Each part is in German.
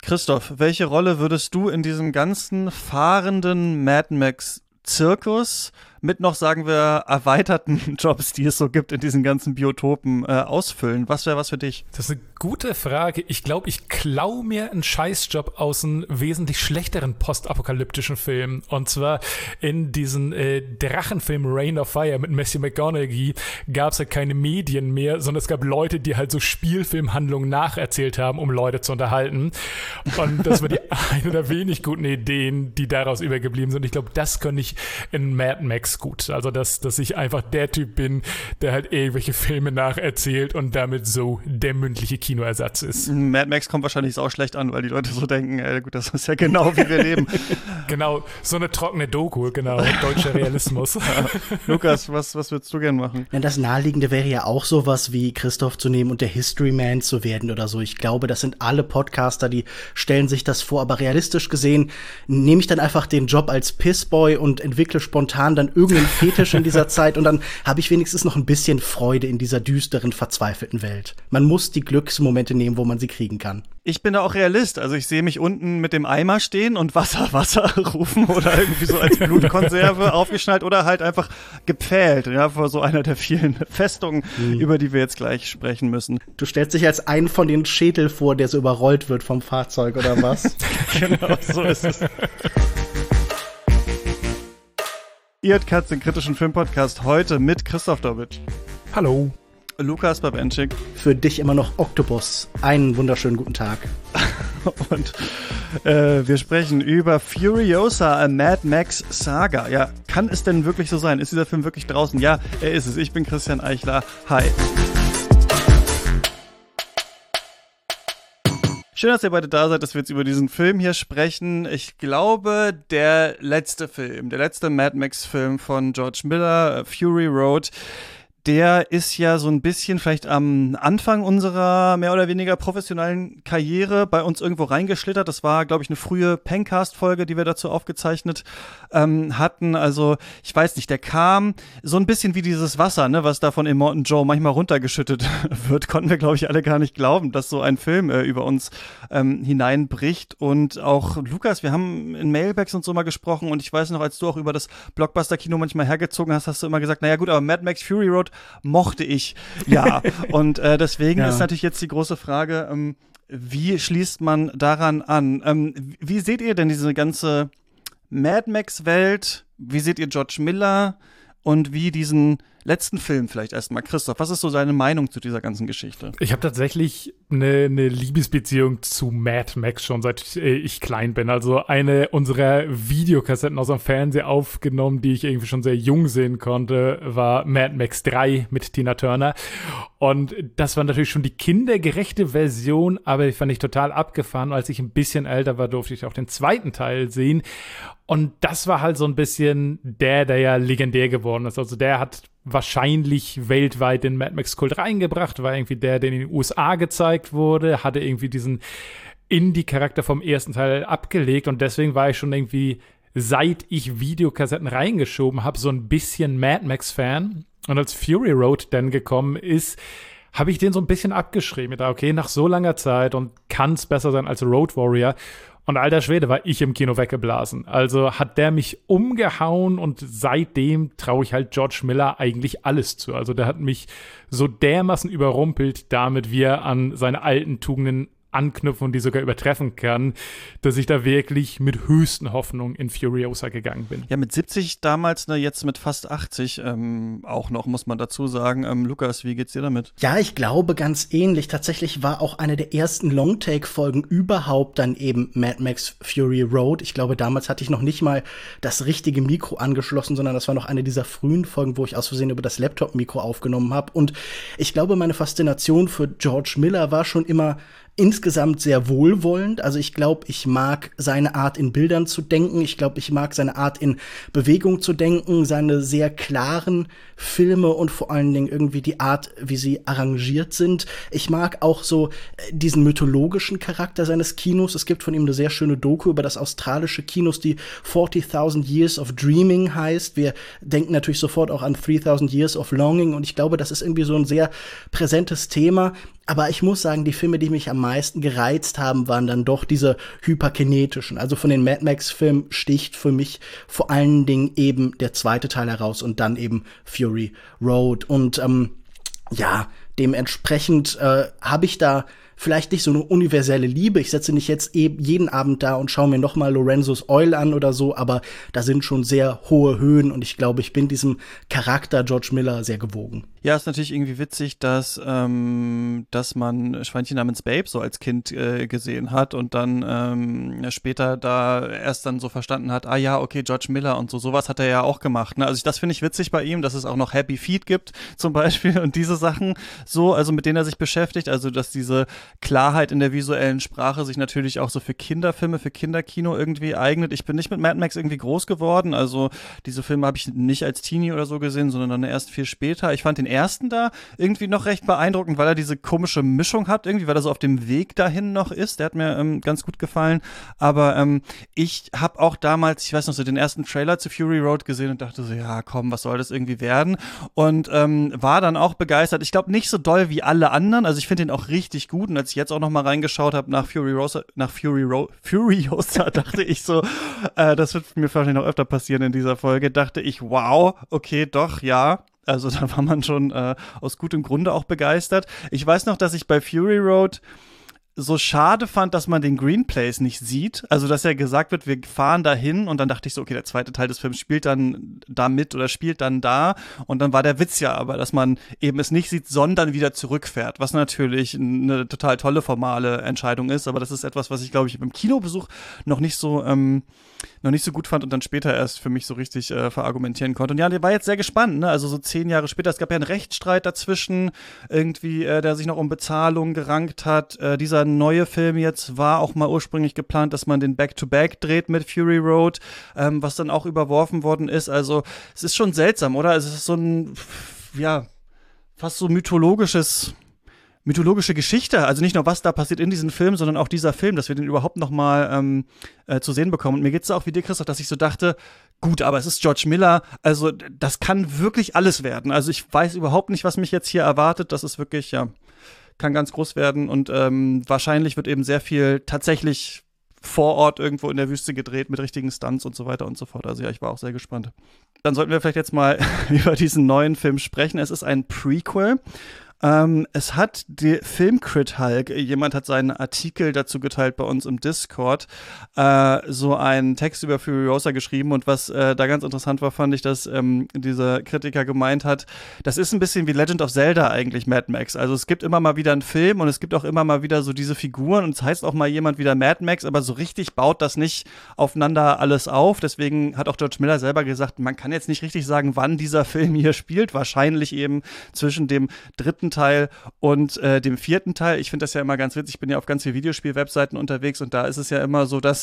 Christoph, welche Rolle würdest du in diesem ganzen fahrenden Mad Max-Zirkus mit noch, sagen wir, erweiterten Jobs, die es so gibt in diesen ganzen Biotopen, ausfüllen? Was wäre was für dich? Das ist eine gute Frage. Ich glaube, ich klau mir einen Scheißjob aus einem wesentlich schlechteren postapokalyptischen Film. Und zwar in diesen Drachenfilm Reign of Fire mit Matthew McConaughey gab es ja keine Medien mehr, sondern es gab Leute, die halt so Spielfilmhandlungen nacherzählt haben, um Leute zu unterhalten. Und das war die eine der wenig guten Ideen, die daraus übergeblieben sind. Ich glaube, das könnte ich in Mad Max gut. Also, dass ich einfach der Typ bin, der halt irgendwelche Filme nacherzählt und damit so der mündliche Kinoersatz ist. Mad Max kommt wahrscheinlich auch schlecht an, weil die Leute so denken, gut, das ist ja genau, wie wir leben. Genau, so eine trockene Doku, genau, deutscher Realismus. Ja. Lukas, was würdest du gern machen? Ja, das Naheliegende wäre ja auch sowas wie Christoph zu nehmen und der History Man zu werden oder so. Ich glaube, das sind alle Podcaster, die stellen sich das vor, aber realistisch gesehen nehme ich dann einfach den Job als Pissboy und entwickle spontan dann irgendeinen Fetisch in dieser Zeit und dann habe ich wenigstens noch ein bisschen Freude in dieser düsteren, verzweifelten Welt. Man muss die Glücksmomente nehmen, wo man sie kriegen kann. Ich bin da auch Realist, also ich sehe mich unten mit dem Eimer stehen und Wasser rufen oder irgendwie so als Blutkonserve aufgeschnallt oder halt einfach gepfählt, ja, vor so einer der vielen Festungen, über die wir jetzt gleich sprechen müssen. Du stellst dich als einen von den Schädel vor, der so überrollt wird vom Fahrzeug oder was? Genau, so ist es. Ihr hört Katz, den kritischen Filmpodcast, heute mit Christoph Dobitsch. Hallo. Lukas Babenschik. Für dich immer noch Octopus. Einen wunderschönen guten Tag. Und wir sprechen über Furiosa, a Mad Max Saga. Ja, kann es denn wirklich so sein? Ist dieser Film wirklich draußen? Ja, er ist es. Ich bin Christian Eichler. Hi. Schön, dass ihr beide da seid, dass wir jetzt über diesen Film hier sprechen. Ich glaube, der letzte Mad Max-Film von George Miller, Fury Road, der ist ja so ein bisschen vielleicht am Anfang unserer mehr oder weniger professionellen Karriere bei uns irgendwo reingeschlittert. Das war, glaube ich, eine frühe Pencast-Folge, die wir dazu aufgezeichnet hatten. Also, ich weiß nicht, der kam so ein bisschen wie dieses Wasser, ne, was da von Immortan Joe manchmal runtergeschüttet wird. Konnten wir, glaube ich, alle gar nicht glauben, dass so ein Film über uns hineinbricht. Und auch, Lukas, wir haben in Mailbags und so mal gesprochen und ich weiß noch, als du auch über das Blockbuster-Kino manchmal hergezogen hast, hast du immer gesagt, naja gut, aber Mad Max Fury Road mochte ich, ja. Und deswegen ist natürlich jetzt die große Frage, wie schließt man daran an? Wie seht ihr denn diese ganze Mad Max-Welt? Wie seht ihr George Miller? Und wie diesen letzten Film vielleicht erstmal. Christoph, was ist so deine Meinung zu dieser ganzen Geschichte? Ich habe tatsächlich eine Liebesbeziehung zu Mad Max schon seit ich klein bin. Also eine unserer Videokassetten aus dem Fernseher aufgenommen, die ich irgendwie schon sehr jung sehen konnte, war Mad Max 3 mit Tina Turner. Und das war natürlich schon die kindergerechte Version, aber die fand ich total abgefahren. Als ich ein bisschen älter war, durfte ich auch den zweiten Teil sehen. Und das war halt so ein bisschen der ja legendär geworden ist. Also der hat wahrscheinlich weltweit den Mad Max-Kult reingebracht, war irgendwie der in den USA gezeigt wurde, hatte irgendwie diesen Indie-Charakter vom ersten Teil abgelegt und deswegen war ich schon irgendwie, seit ich Videokassetten reingeschoben habe, so ein bisschen Mad Max-Fan. Und als Fury Road dann gekommen ist, habe ich den so ein bisschen abgeschrieben. Ich dachte, okay, nach so langer Zeit und kann es besser sein als Road Warrior. Und alter Schwede, war ich im Kino weggeblasen. Also hat der mich umgehauen und seitdem traue ich halt George Miller eigentlich alles zu. Also der hat mich so dermaßen überrumpelt damit, wie er an seine alten Tugenden anknüpfen und die sogar übertreffen kann, dass ich da wirklich mit höchsten Hoffnungen in Furiosa gegangen bin. Ja, mit 70 damals, ne, jetzt mit fast 80 auch noch, muss man dazu sagen. Lukas, wie geht's dir damit? Ja, ich glaube ganz ähnlich. Tatsächlich war auch eine der ersten Longtake-Folgen überhaupt dann eben Mad Max Fury Road. Ich glaube, damals hatte ich noch nicht mal das richtige Mikro angeschlossen, sondern das war noch eine dieser frühen Folgen, wo ich aus Versehen über das Laptop-Mikro aufgenommen habe. Und ich glaube, meine Faszination für George Miller war schon immer insgesamt sehr wohlwollend. Also ich glaube, ich mag seine Art, in Bildern zu denken. Ich glaube, ich mag seine Art, in Bewegung zu denken, seine sehr klaren Filme und vor allen Dingen irgendwie die Art, wie sie arrangiert sind. Ich mag auch so diesen mythologischen Charakter seines Kinos. Es gibt von ihm eine sehr schöne Doku über das australische Kinos, die 40.000 Years of Dreaming heißt. Wir denken natürlich sofort auch an 3.000 Years of Longing und ich glaube, das ist irgendwie so ein sehr präsentes Thema. Aber ich muss sagen, die Filme, die mich am meisten gereizt haben, waren dann doch diese hyperkinetischen. Also von den Mad Max-Filmen sticht für mich vor allen Dingen eben der zweite Teil heraus und dann eben Fury Road. Und ja, dementsprechend habe ich da vielleicht nicht so eine universelle Liebe. Ich setze nicht jetzt eben jeden Abend da und schaue mir noch mal Lorenzo's Oil an oder so, aber da sind schon sehr hohe Höhen und ich glaube, ich bin diesem Charakter George Miller sehr gewogen. Ja, ist natürlich irgendwie witzig, dass man Schweinchen namens Babe so als Kind gesehen hat und dann später da erst dann so verstanden hat, ah ja, okay, George Miller und sowas hat er ja auch gemacht. Ne? Also das finde ich witzig bei ihm, dass es auch noch Happy Feet gibt zum Beispiel und diese Sachen so, also mit denen er sich beschäftigt, also dass diese Klarheit in der visuellen Sprache sich natürlich auch so für Kinderfilme, für Kinderkino irgendwie eignet. Ich bin nicht mit Mad Max irgendwie groß geworden, also diese Filme habe ich nicht als Teenie oder so gesehen, sondern dann erst viel später. Ich fand den ersten da irgendwie noch recht beeindruckend, weil er diese komische Mischung hat, irgendwie, weil er so auf dem Weg dahin noch ist. Der hat mir ganz gut gefallen, aber ich habe auch damals, ich weiß noch so, den ersten Trailer zu Fury Road gesehen und dachte so, ja komm, was soll das irgendwie werden? Und war dann auch begeistert. Ich glaube nicht so doll wie alle anderen, also ich finde den auch richtig gut und als ich jetzt auch noch mal reingeschaut habe nach Furiosa, dachte ich so, das wird mir wahrscheinlich noch öfter passieren in dieser Folge, dachte ich, wow, okay, doch, ja. Also da war man schon aus gutem Grunde auch begeistert. Ich weiß noch, dass ich bei Fury Road so schade fand, dass man den Green Place nicht sieht. Also, dass ja gesagt wird, wir fahren dahin und dann dachte ich so, okay, der zweite Teil des Films spielt dann da mit oder spielt dann da und dann war der Witz ja aber, dass man eben es nicht sieht, sondern wieder zurückfährt, was natürlich eine total tolle formale Entscheidung ist, aber das ist etwas, was ich, glaube ich, beim Kinobesuch noch nicht so gut fand und dann später erst für mich so richtig verargumentieren konnte. Und ja, der war jetzt sehr gespannt, ne? Also so 10 Jahre später, es gab ja einen Rechtsstreit dazwischen, irgendwie, der sich noch um Bezahlung gerankt hat. Dieser neue Film jetzt war auch mal ursprünglich geplant, dass man den Back-to-Back dreht mit Fury Road, was dann auch überworfen worden ist. Also es ist schon seltsam, oder? Es ist so ein, ja, fast so mythologische Geschichte, also nicht nur, was da passiert in diesem Film, sondern auch dieser Film, dass wir den überhaupt noch mal zu sehen bekommen. Und mir geht's auch wie dir, Christoph, dass ich so dachte, gut, aber es ist George Miller, also das kann wirklich alles werden. Also ich weiß überhaupt nicht, was mich jetzt hier erwartet. Das ist wirklich, ja, kann ganz groß werden und wahrscheinlich wird eben sehr viel tatsächlich vor Ort irgendwo in der Wüste gedreht mit richtigen Stunts und so weiter und so fort. Also ja, ich war auch sehr gespannt. Dann sollten wir vielleicht jetzt mal über diesen neuen Film sprechen. Es ist ein Prequel. Es hat die Filmcrit Hulk, jemand hat seinen Artikel dazu geteilt bei uns im Discord, so einen Text über Furiosa geschrieben und was da ganz interessant war, fand ich, dass dieser Kritiker gemeint hat, das ist ein bisschen wie Legend of Zelda eigentlich, Mad Max. Also es gibt immer mal wieder einen Film und es gibt auch immer mal wieder so diese Figuren und es heißt auch mal jemand wieder Mad Max, aber so richtig baut das nicht aufeinander alles auf. Deswegen hat auch George Miller selber gesagt, man kann jetzt nicht richtig sagen, wann dieser Film hier spielt. Wahrscheinlich eben zwischen dem dritten Teil und dem vierten Teil. Ich finde das ja immer ganz witzig. Ich bin ja auf ganz vielen Videospiel-Webseiten unterwegs und da ist es ja immer so, dass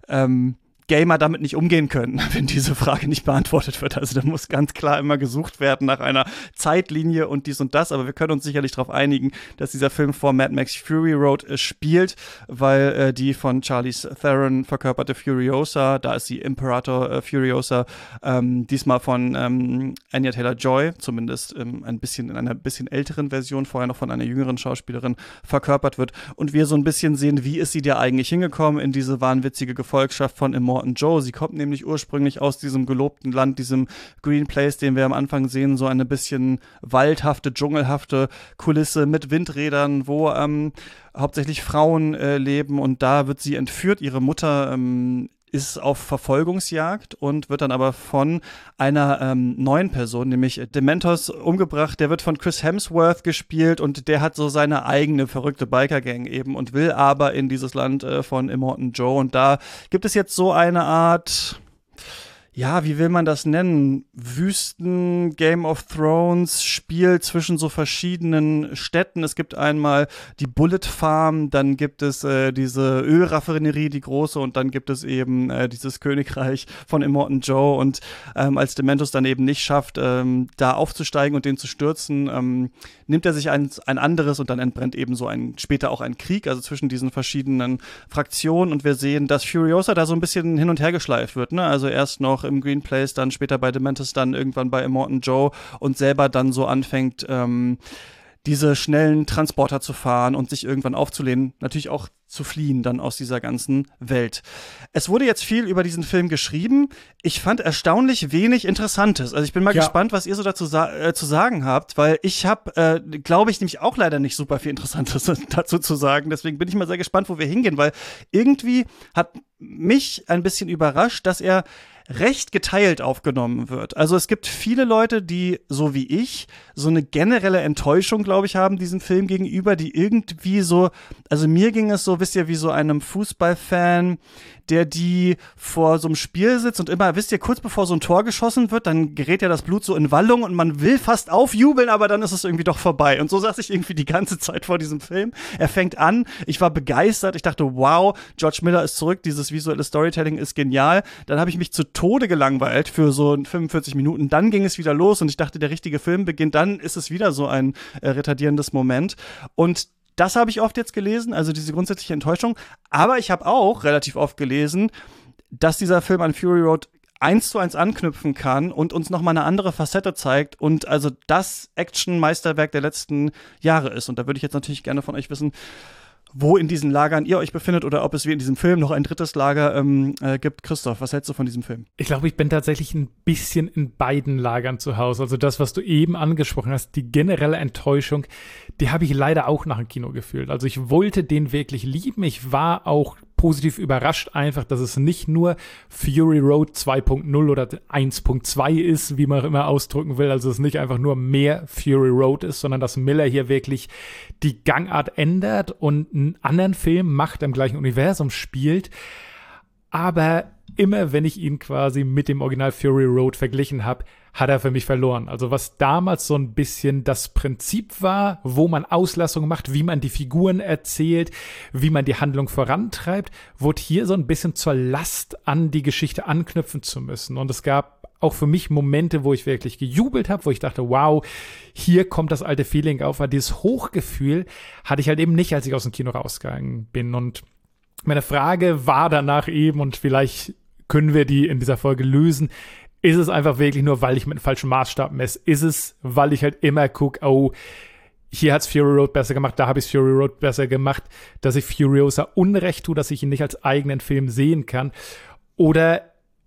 Gamer damit nicht umgehen können, wenn diese Frage nicht beantwortet wird. Also da muss ganz klar immer gesucht werden nach einer Zeitlinie und dies und das, aber wir können uns sicherlich darauf einigen, dass dieser Film vor Mad Max Fury Road spielt, weil die von Charlize Theron verkörperte Furiosa, da ist sie Imperator Furiosa, diesmal von Anya Taylor-Joy, zumindest in einer bisschen älteren Version, vorher noch von einer jüngeren Schauspielerin verkörpert wird und wir so ein bisschen sehen, wie ist sie da eigentlich hingekommen in diese wahnwitzige Gefolgschaft von Immortan Joe. Sie kommt nämlich ursprünglich aus diesem gelobten Land, diesem Green Place, den wir am Anfang sehen, so eine bisschen waldhafte, dschungelhafte Kulisse mit Windrädern, wo hauptsächlich Frauen leben und da wird sie entführt. Ihre Mutter ist auf Verfolgungsjagd und wird dann aber von einer neuen Person, nämlich Dementos, umgebracht. Der wird von Chris Hemsworth gespielt und der hat so seine eigene verrückte Biker-Gang eben und will aber in dieses Land von Immortan Joe. Und da gibt es jetzt so eine Art, ja, wie will man das nennen? Wüsten, Game of Thrones, Spiel zwischen so verschiedenen Städten. Es gibt einmal die Bullet Farm, dann gibt es diese Ölraffinerie, die große, und dann gibt es eben dieses Königreich von Immortan Joe. Und als Dementos dann eben nicht schafft, da aufzusteigen und den zu stürzen, nimmt er sich ein anderes und dann entbrennt eben so später auch ein Krieg, also zwischen diesen verschiedenen Fraktionen. Und wir sehen, dass Furiosa da so ein bisschen hin und her geschleift wird, ne? Also erst noch im Green Place, dann später bei Dementos, dann irgendwann bei Immortan Joe und selber dann so anfängt, diese schnellen Transporter zu fahren und sich irgendwann aufzulehnen, natürlich auch zu fliehen dann aus dieser ganzen Welt. Es wurde jetzt viel über diesen Film geschrieben. Ich fand erstaunlich wenig Interessantes. Also ich bin mal gespannt, was ihr so dazu zu sagen habt, weil ich habe, glaube ich, nämlich auch leider nicht super viel Interessantes dazu zu sagen. Deswegen bin ich mal sehr gespannt, wo wir hingehen, weil irgendwie hat mich ein bisschen überrascht, dass er recht geteilt aufgenommen wird. Also es gibt viele Leute, die, so wie ich, so eine generelle Enttäuschung, glaube ich, haben diesem Film gegenüber, die irgendwie so, also mir ging es so, wisst ihr, wie so einem Fußballfan, der die vor so einem Spiel sitzt und immer, wisst ihr, kurz bevor so ein Tor geschossen wird, dann gerät ja das Blut so in Wallung und man will fast aufjubeln, aber dann ist es irgendwie doch vorbei. Und so saß ich irgendwie die ganze Zeit vor diesem Film. Er fängt an, ich war begeistert, ich dachte, wow, George Miller ist zurück, dieses visuelle Storytelling ist genial. Dann habe ich mich zu Tode gelangweilt für so 45 Minuten. Dann ging es wieder los und ich dachte, der richtige Film beginnt. Dann ist es wieder so ein retardierendes Moment. Und das habe ich oft jetzt gelesen, also diese grundsätzliche Enttäuschung. Aber ich habe auch relativ oft gelesen, dass dieser Film an Fury Road 1:1 anknüpfen kann und uns noch mal eine andere Facette zeigt und also das Action-Meisterwerk der letzten Jahre ist. Und da würde ich jetzt natürlich gerne von euch wissen, wo in diesen Lagern ihr euch befindet oder ob es wie in diesem Film noch ein drittes Lager gibt. Christoph, was hältst du von diesem Film? Ich glaube, ich bin tatsächlich ein bisschen in beiden Lagern zu Hause. Also das, was du eben angesprochen hast, die generelle Enttäuschung, die habe ich leider auch nach dem Kino gefühlt. Also ich wollte den wirklich lieben. Ich war auch positiv überrascht einfach, dass es nicht nur Fury Road 2.0 oder 1.2 ist, wie man immer ausdrücken will. Also es nicht einfach nur mehr Fury Road ist, sondern dass Miller hier wirklich die Gangart ändert und einen anderen Film macht, im gleichen Universum spielt. Aber immer, wenn ich ihn quasi mit dem Original Fury Road verglichen habe, hat er für mich verloren. Also was damals so ein bisschen das Prinzip war, wo man Auslassung macht, wie man die Figuren erzählt, wie man die Handlung vorantreibt, wurde hier so ein bisschen zur Last an die Geschichte anknüpfen zu müssen. Und es gab auch für mich Momente, wo ich wirklich gejubelt habe, wo ich dachte, wow, hier kommt das alte Feeling auf. Aber dieses Hochgefühl hatte ich halt eben nicht, als ich aus dem Kino rausgegangen bin. Und meine Frage war danach eben, und vielleicht können wir die in dieser Folge lösen, ist es einfach wirklich nur, weil ich mit einem falschen Maßstab messe? Ist es, weil ich halt immer gucke, oh, hier hat's Fury Road besser gemacht, da habe ich Fury Road besser gemacht, dass ich Furiosa Unrecht tue, dass ich ihn nicht als eigenen Film sehen kann? Oder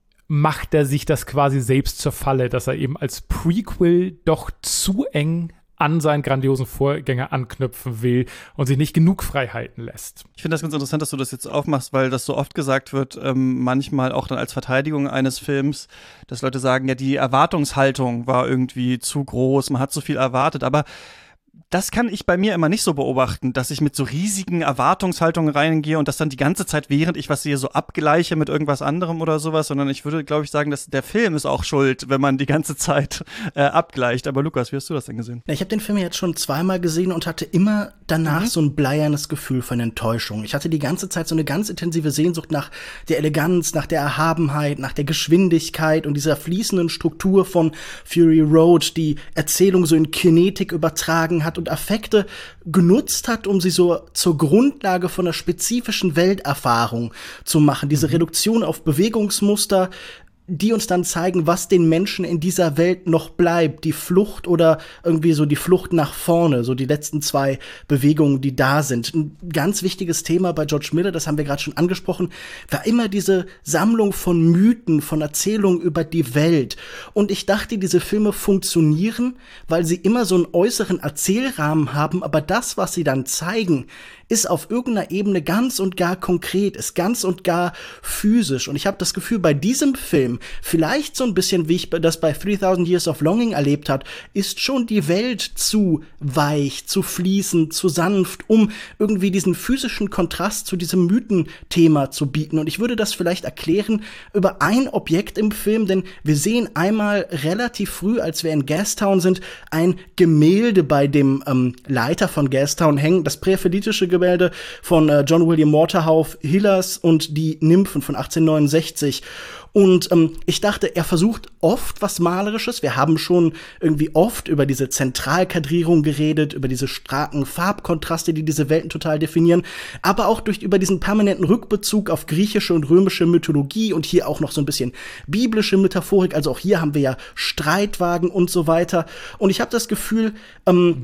macht er sich das quasi selbst zur Falle, dass er eben als Prequel doch zu eng an seinen grandiosen Vorgänger anknüpfen will und sich nicht genug Freiheiten lässt. Ich finde das ganz interessant, dass du das jetzt aufmachst, weil das so oft gesagt wird, manchmal auch dann als Verteidigung eines Films, dass Leute sagen, ja, die Erwartungshaltung war irgendwie zu groß, man hat zu viel erwartet, aber das kann ich bei mir immer nicht so beobachten, dass ich mit so riesigen Erwartungshaltungen reingehe und das dann die ganze Zeit, während ich was sehe, so abgleiche mit irgendwas anderem oder sowas, sondern ich würde, glaube ich, sagen, dass der Film ist auch schuld, wenn man die ganze Zeit abgleicht. Aber Lukas, wie hast du das denn gesehen? Ich habe den Film jetzt schon zweimal gesehen und hatte immer danach so ein bleiernes Gefühl von Enttäuschung. Ich hatte die ganze Zeit so eine ganz intensive Sehnsucht nach der Eleganz, nach der Erhabenheit, nach der Geschwindigkeit und dieser fließenden Struktur von Fury Road, die Erzählung so in Kinetik übertragen hat und Affekte genutzt hat, um sie so zur Grundlage von einer spezifischen Welterfahrung zu machen. Diese Reduktion auf Bewegungsmuster, die uns dann zeigen, was den Menschen in dieser Welt noch bleibt. Die Flucht oder irgendwie so die Flucht nach vorne, so die letzten zwei Bewegungen, die da sind. Ein ganz wichtiges Thema bei George Miller, das haben wir gerade schon angesprochen, war immer diese Sammlung von Mythen, von Erzählungen über die Welt. Und ich dachte, diese Filme funktionieren, weil sie immer so einen äußeren Erzählrahmen haben, aber das, was sie dann zeigen, ist auf irgendeiner Ebene ganz und gar konkret, ist ganz und gar physisch. Und ich habe das Gefühl, bei diesem Film, vielleicht so ein bisschen, wie ich das bei 3000 Years of Longing erlebt habe, ist schon die Welt zu weich, zu fließend, zu sanft, um irgendwie diesen physischen Kontrast zu diesem Mythenthema zu bieten. Und ich würde das vielleicht erklären über ein Objekt im Film, denn wir sehen einmal relativ früh, als wir in Gastown sind, ein Gemälde bei dem Leiter von Gastown hängen, das präphilitische Gemälde von John William Waterhouse, Hillers und die Nymphen von 1869. Und ich dachte, er versucht oft was Malerisches. Wir haben schon irgendwie oft über diese Zentralkadrierung geredet, über diese starken Farbkontraste, die diese Welten total definieren, aber auch über diesen permanenten Rückbezug auf griechische und römische Mythologie und hier auch noch so ein bisschen biblische Metaphorik. Also auch hier haben wir ja Streitwagen und so weiter. Und ich habe das Gefühl,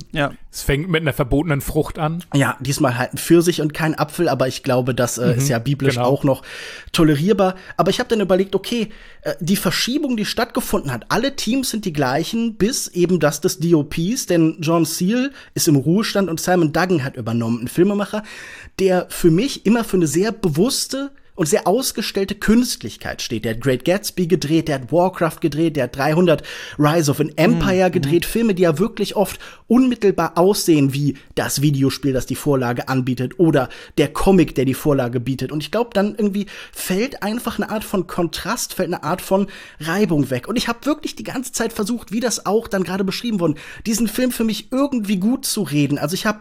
Es fängt mit einer verbotenen Frucht an. Ja, diesmal halt ein Pfirsich und kein Apfel, aber ich glaube, das ist ja biblisch auch noch tolerierbar. Aber ich habe dann überlegt, okay, die Verschiebung, die stattgefunden hat, alle Teams sind die gleichen, bis eben das des DOPs, denn John Seale ist im Ruhestand und Simon Duggan hat übernommen, ein Filmemacher, der für mich immer für eine sehr bewusste und sehr ausgestellte Künstlichkeit steht. Der hat Great Gatsby gedreht, der hat Warcraft gedreht, der hat 300 Rise of an Empire gedreht. Filme, die ja wirklich oft unmittelbar aussehen wie das Videospiel, das die Vorlage anbietet oder der Comic, der die Vorlage bietet. Und ich glaube, dann irgendwie fällt einfach eine Art von Kontrast, fällt eine Art von Reibung weg. Und ich habe wirklich die ganze Zeit versucht, wie das auch dann gerade beschrieben wurde, diesen Film für mich irgendwie gut zu reden. Also ich habe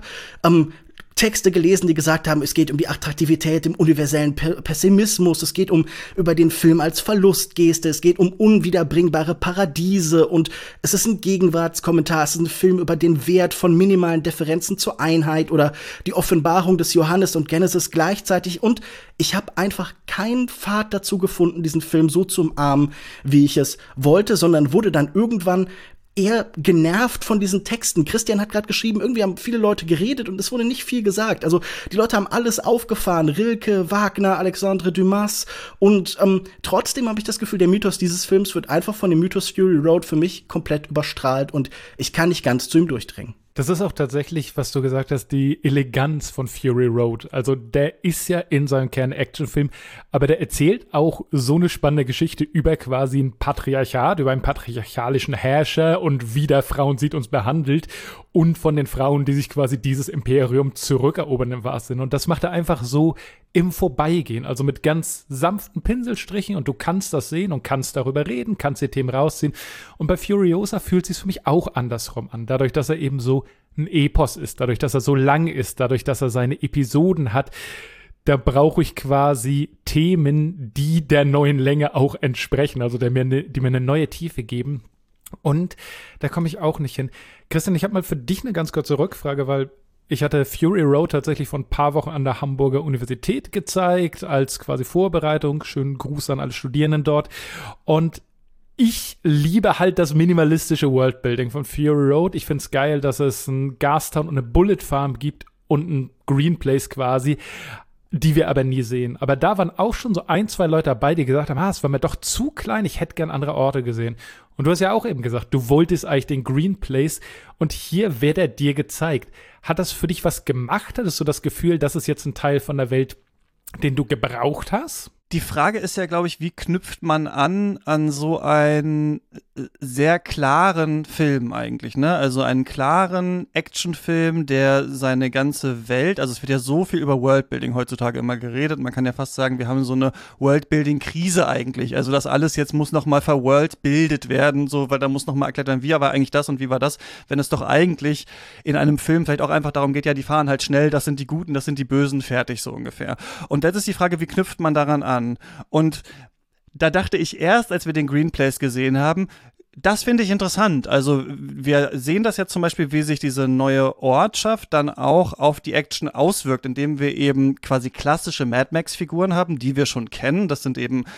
Texte gelesen, die gesagt haben, es geht um die Attraktivität, im universellen Pessimismus, es geht über den Film als Verlustgeste, es geht um unwiederbringbare Paradiese und es ist ein Gegenwartskommentar, es ist ein Film über den Wert von minimalen Differenzen zur Einheit oder die Offenbarung des Johannes und Genesis gleichzeitig und ich habe einfach keinen Pfad dazu gefunden, diesen Film so zu umarmen, wie ich es wollte, sondern wurde dann irgendwann eher genervt von diesen Texten. Christian hat gerade geschrieben, irgendwie haben viele Leute geredet und es wurde nicht viel gesagt. Also die Leute haben alles aufgefahren. Rilke, Wagner, Alexandre Dumas und trotzdem habe ich das Gefühl, der Mythos dieses Films wird einfach von dem Mythos Fury Road für mich komplett überstrahlt und ich kann nicht ganz zu ihm durchdringen. Das ist auch tatsächlich, was du gesagt hast, die Eleganz von Fury Road. Also der ist ja in seinem Kern Actionfilm, aber der erzählt auch so eine spannende Geschichte über quasi ein Patriarchat, über einen patriarchalischen Herrscher und wie der Frauen sieht uns behandelt und von den Frauen, die sich quasi dieses Imperium zurückerobern im wahrsten Sinne. Und das macht er einfach so im Vorbeigehen, also mit ganz sanften Pinselstrichen und du kannst das sehen und kannst darüber reden, kannst die Themen rausziehen. Und bei Furiosa fühlt es sich für mich auch andersrum an, dadurch, dass er eben so ein Epos ist, dadurch, dass er so lang ist, dadurch, dass er seine Episoden hat. Da brauche ich quasi Themen, die der neuen Länge auch entsprechen, also die mir eine neue Tiefe geben. Und da komme ich auch nicht hin. Christian, ich habe mal für dich eine ganz kurze Rückfrage, weil ich hatte Fury Road tatsächlich vor ein paar Wochen an der Hamburger Universität gezeigt, als quasi Vorbereitung. Schönen Gruß an alle Studierenden dort. Und ich liebe halt das minimalistische Worldbuilding von Fury Road. Ich finde es geil, dass es ein Gastown und eine Bullet Farm gibt und ein Green Place quasi, die wir aber nie sehen. Aber da waren auch schon so 1, 2 Leute dabei, die gesagt haben, es war mir doch zu klein, ich hätte gern andere Orte gesehen. Und du hast ja auch eben gesagt, du wolltest eigentlich den Green Place und hier wird er dir gezeigt. Hat das für dich was gemacht? Hattest du das Gefühl, das ist jetzt ein Teil von der Welt, den du gebraucht hast? Die Frage ist ja, glaube ich, wie knüpft man an so einen sehr klaren Film eigentlich, ne? Also einen klaren Actionfilm, der seine ganze Welt, also es wird ja so viel über Worldbuilding heutzutage immer geredet, man kann ja fast sagen, wir haben so eine Worldbuilding-Krise eigentlich, also das alles jetzt muss nochmal verworldbildet werden, so, weil da muss nochmal erklärt werden, wie war eigentlich das und wie war das, wenn es doch eigentlich in einem Film vielleicht auch einfach darum geht, ja, die fahren halt schnell, das sind die Guten, das sind die Bösen, fertig so ungefähr. Und jetzt ist die Frage, wie knüpft man daran an? Und da dachte ich erst, als wir den Green Place gesehen haben, das finde ich interessant. Also wir sehen das jetzt zum Beispiel, wie sich diese neue Ortschaft dann auch auf die Action auswirkt, indem wir eben quasi klassische Mad Max-Figuren haben, die wir schon kennen. Das sind eben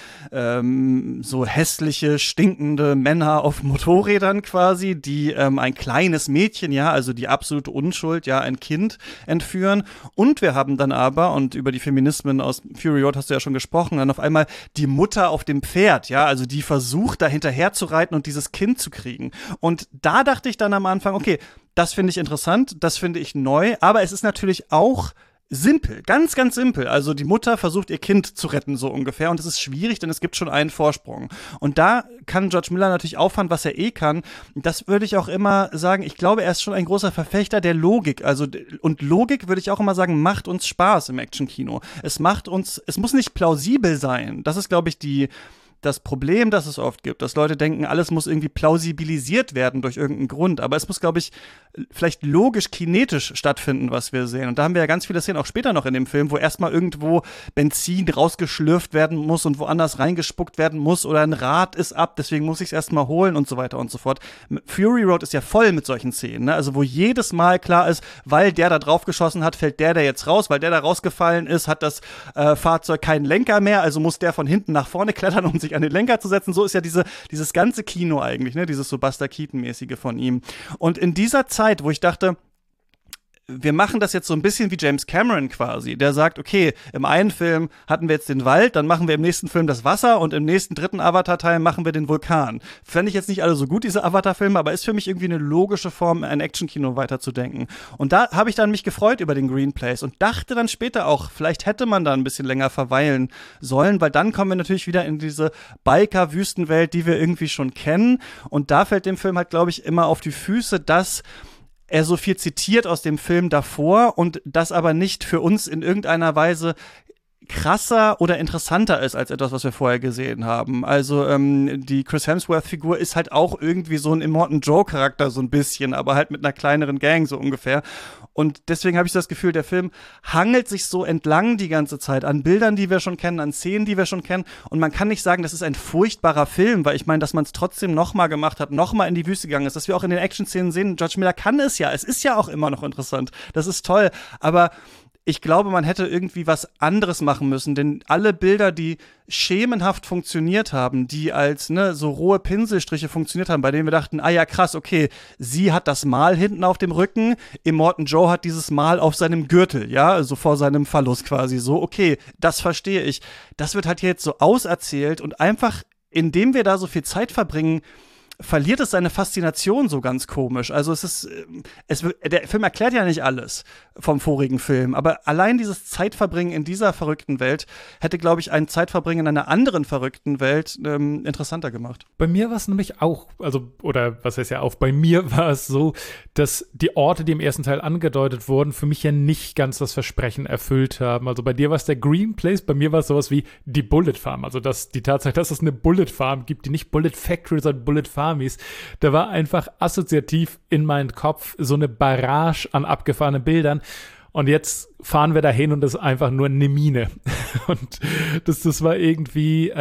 so hässliche, stinkende Männer auf Motorrädern quasi, die ein kleines Mädchen, ja, also die absolute Unschuld, ja, ein Kind entführen. Und wir haben dann aber, und über die Feminismen aus Fury Road hast du ja schon gesprochen, dann auf einmal die Mutter auf dem Pferd, ja, also die versucht, da hinterher zu reiten und dieses Kind zu kriegen. Und da dachte ich dann am Anfang, okay, das finde ich interessant, das finde ich neu, aber es ist natürlich auch simpel, ganz, ganz simpel. Also die Mutter versucht, ihr Kind zu retten, so ungefähr. Und es ist schwierig, denn es gibt schon einen Vorsprung. Und da kann George Miller natürlich auffahren, was er kann. Das würde ich auch immer sagen, ich glaube, er ist schon ein großer Verfechter der Logik. Also, und Logik, würde ich auch immer sagen, macht uns Spaß im Actionkino. Es muss nicht plausibel sein. Das ist, glaube ich, das Problem, das es oft gibt, dass Leute denken, alles muss irgendwie plausibilisiert werden durch irgendeinen Grund, aber es muss, glaube ich, vielleicht logisch, kinetisch stattfinden, was wir sehen. Und da haben wir ja ganz viele Szenen auch später noch in dem Film, wo erstmal irgendwo Benzin rausgeschlürft werden muss und woanders reingespuckt werden muss oder ein Rad ist ab, deswegen muss ich es erstmal holen und so weiter und so fort. Fury Road ist ja voll mit solchen Szenen, ne? Also wo jedes Mal klar ist, weil der da drauf geschossen hat, fällt der jetzt raus, weil der da rausgefallen ist, hat das Fahrzeug keinen Lenker mehr, also muss der von hinten nach vorne klettern, um sich an den Lenker zu setzen. So ist ja dieses ganze Kino eigentlich, ne? Dieses so Buster Keaton-mäßige von ihm. Und in dieser Zeit, wo ich dachte, wir machen das jetzt so ein bisschen wie James Cameron quasi, der sagt, okay, im einen Film hatten wir jetzt den Wald, dann machen wir im nächsten Film das Wasser und im nächsten dritten Avatar-Teil machen wir den Vulkan. Fände ich jetzt nicht alle so gut, diese Avatar-Filme, aber ist für mich irgendwie eine logische Form, ein Action-Kino weiterzudenken. Und da habe ich dann mich gefreut über den Green Place und dachte dann später auch, vielleicht hätte man da ein bisschen länger verweilen sollen, weil dann kommen wir natürlich wieder in diese Biker-Wüstenwelt, die wir irgendwie schon kennen. Und da fällt dem Film halt, glaube ich, immer auf die Füße, dass er so viel zitiert aus dem Film davor und das aber nicht für uns in irgendeiner Weise krasser oder interessanter ist als etwas, was wir vorher gesehen haben. Also die Chris Hemsworth-Figur ist halt auch irgendwie so ein Immortan Joe-Charakter so ein bisschen, aber halt mit einer kleineren Gang so ungefähr. Und deswegen habe ich das Gefühl, der Film hangelt sich so entlang die ganze Zeit an Bildern, die wir schon kennen, an Szenen, die wir schon kennen. Und man kann nicht sagen, das ist ein furchtbarer Film, weil ich meine, dass man es trotzdem nochmal gemacht hat, nochmal in die Wüste gegangen ist, dass wir auch in den Action-Szenen sehen, George Miller kann es ja. Es ist ja auch immer noch interessant. Das ist toll. Aber ich glaube, man hätte irgendwie was anderes machen müssen, denn alle Bilder, die schemenhaft funktioniert haben, die als so rohe Pinselstriche funktioniert haben, bei denen wir dachten, ah ja, krass, okay, sie hat das Mal hinten auf dem Rücken, Immortan Joe hat dieses Mal auf seinem Gürtel, ja, also vor seinem Phallus quasi so, okay, das verstehe ich. Das wird halt jetzt so auserzählt und einfach, indem wir da so viel Zeit verbringen, verliert es seine Faszination so ganz komisch. Also der Film erklärt ja nicht alles vom vorigen Film, aber allein dieses Zeitverbringen in dieser verrückten Welt hätte, glaube ich, ein Zeitverbringen in einer anderen verrückten Welt interessanter gemacht. Bei mir war es nämlich auch, bei mir war es so, dass die Orte, die im ersten Teil angedeutet wurden, für mich ja nicht ganz das Versprechen erfüllt haben. Also bei dir war es der Green Place, bei mir war es sowas wie die Bullet Farm. Also die Tatsache, dass es eine Bullet Farm gibt, die nicht Bullet Factory, sondern Bullet Farm ist, da war einfach assoziativ in meinen Kopf so eine Barrage an abgefahrenen Bildern. Und jetzt fahren wir dahin und das ist einfach nur eine Mine. Und das war irgendwie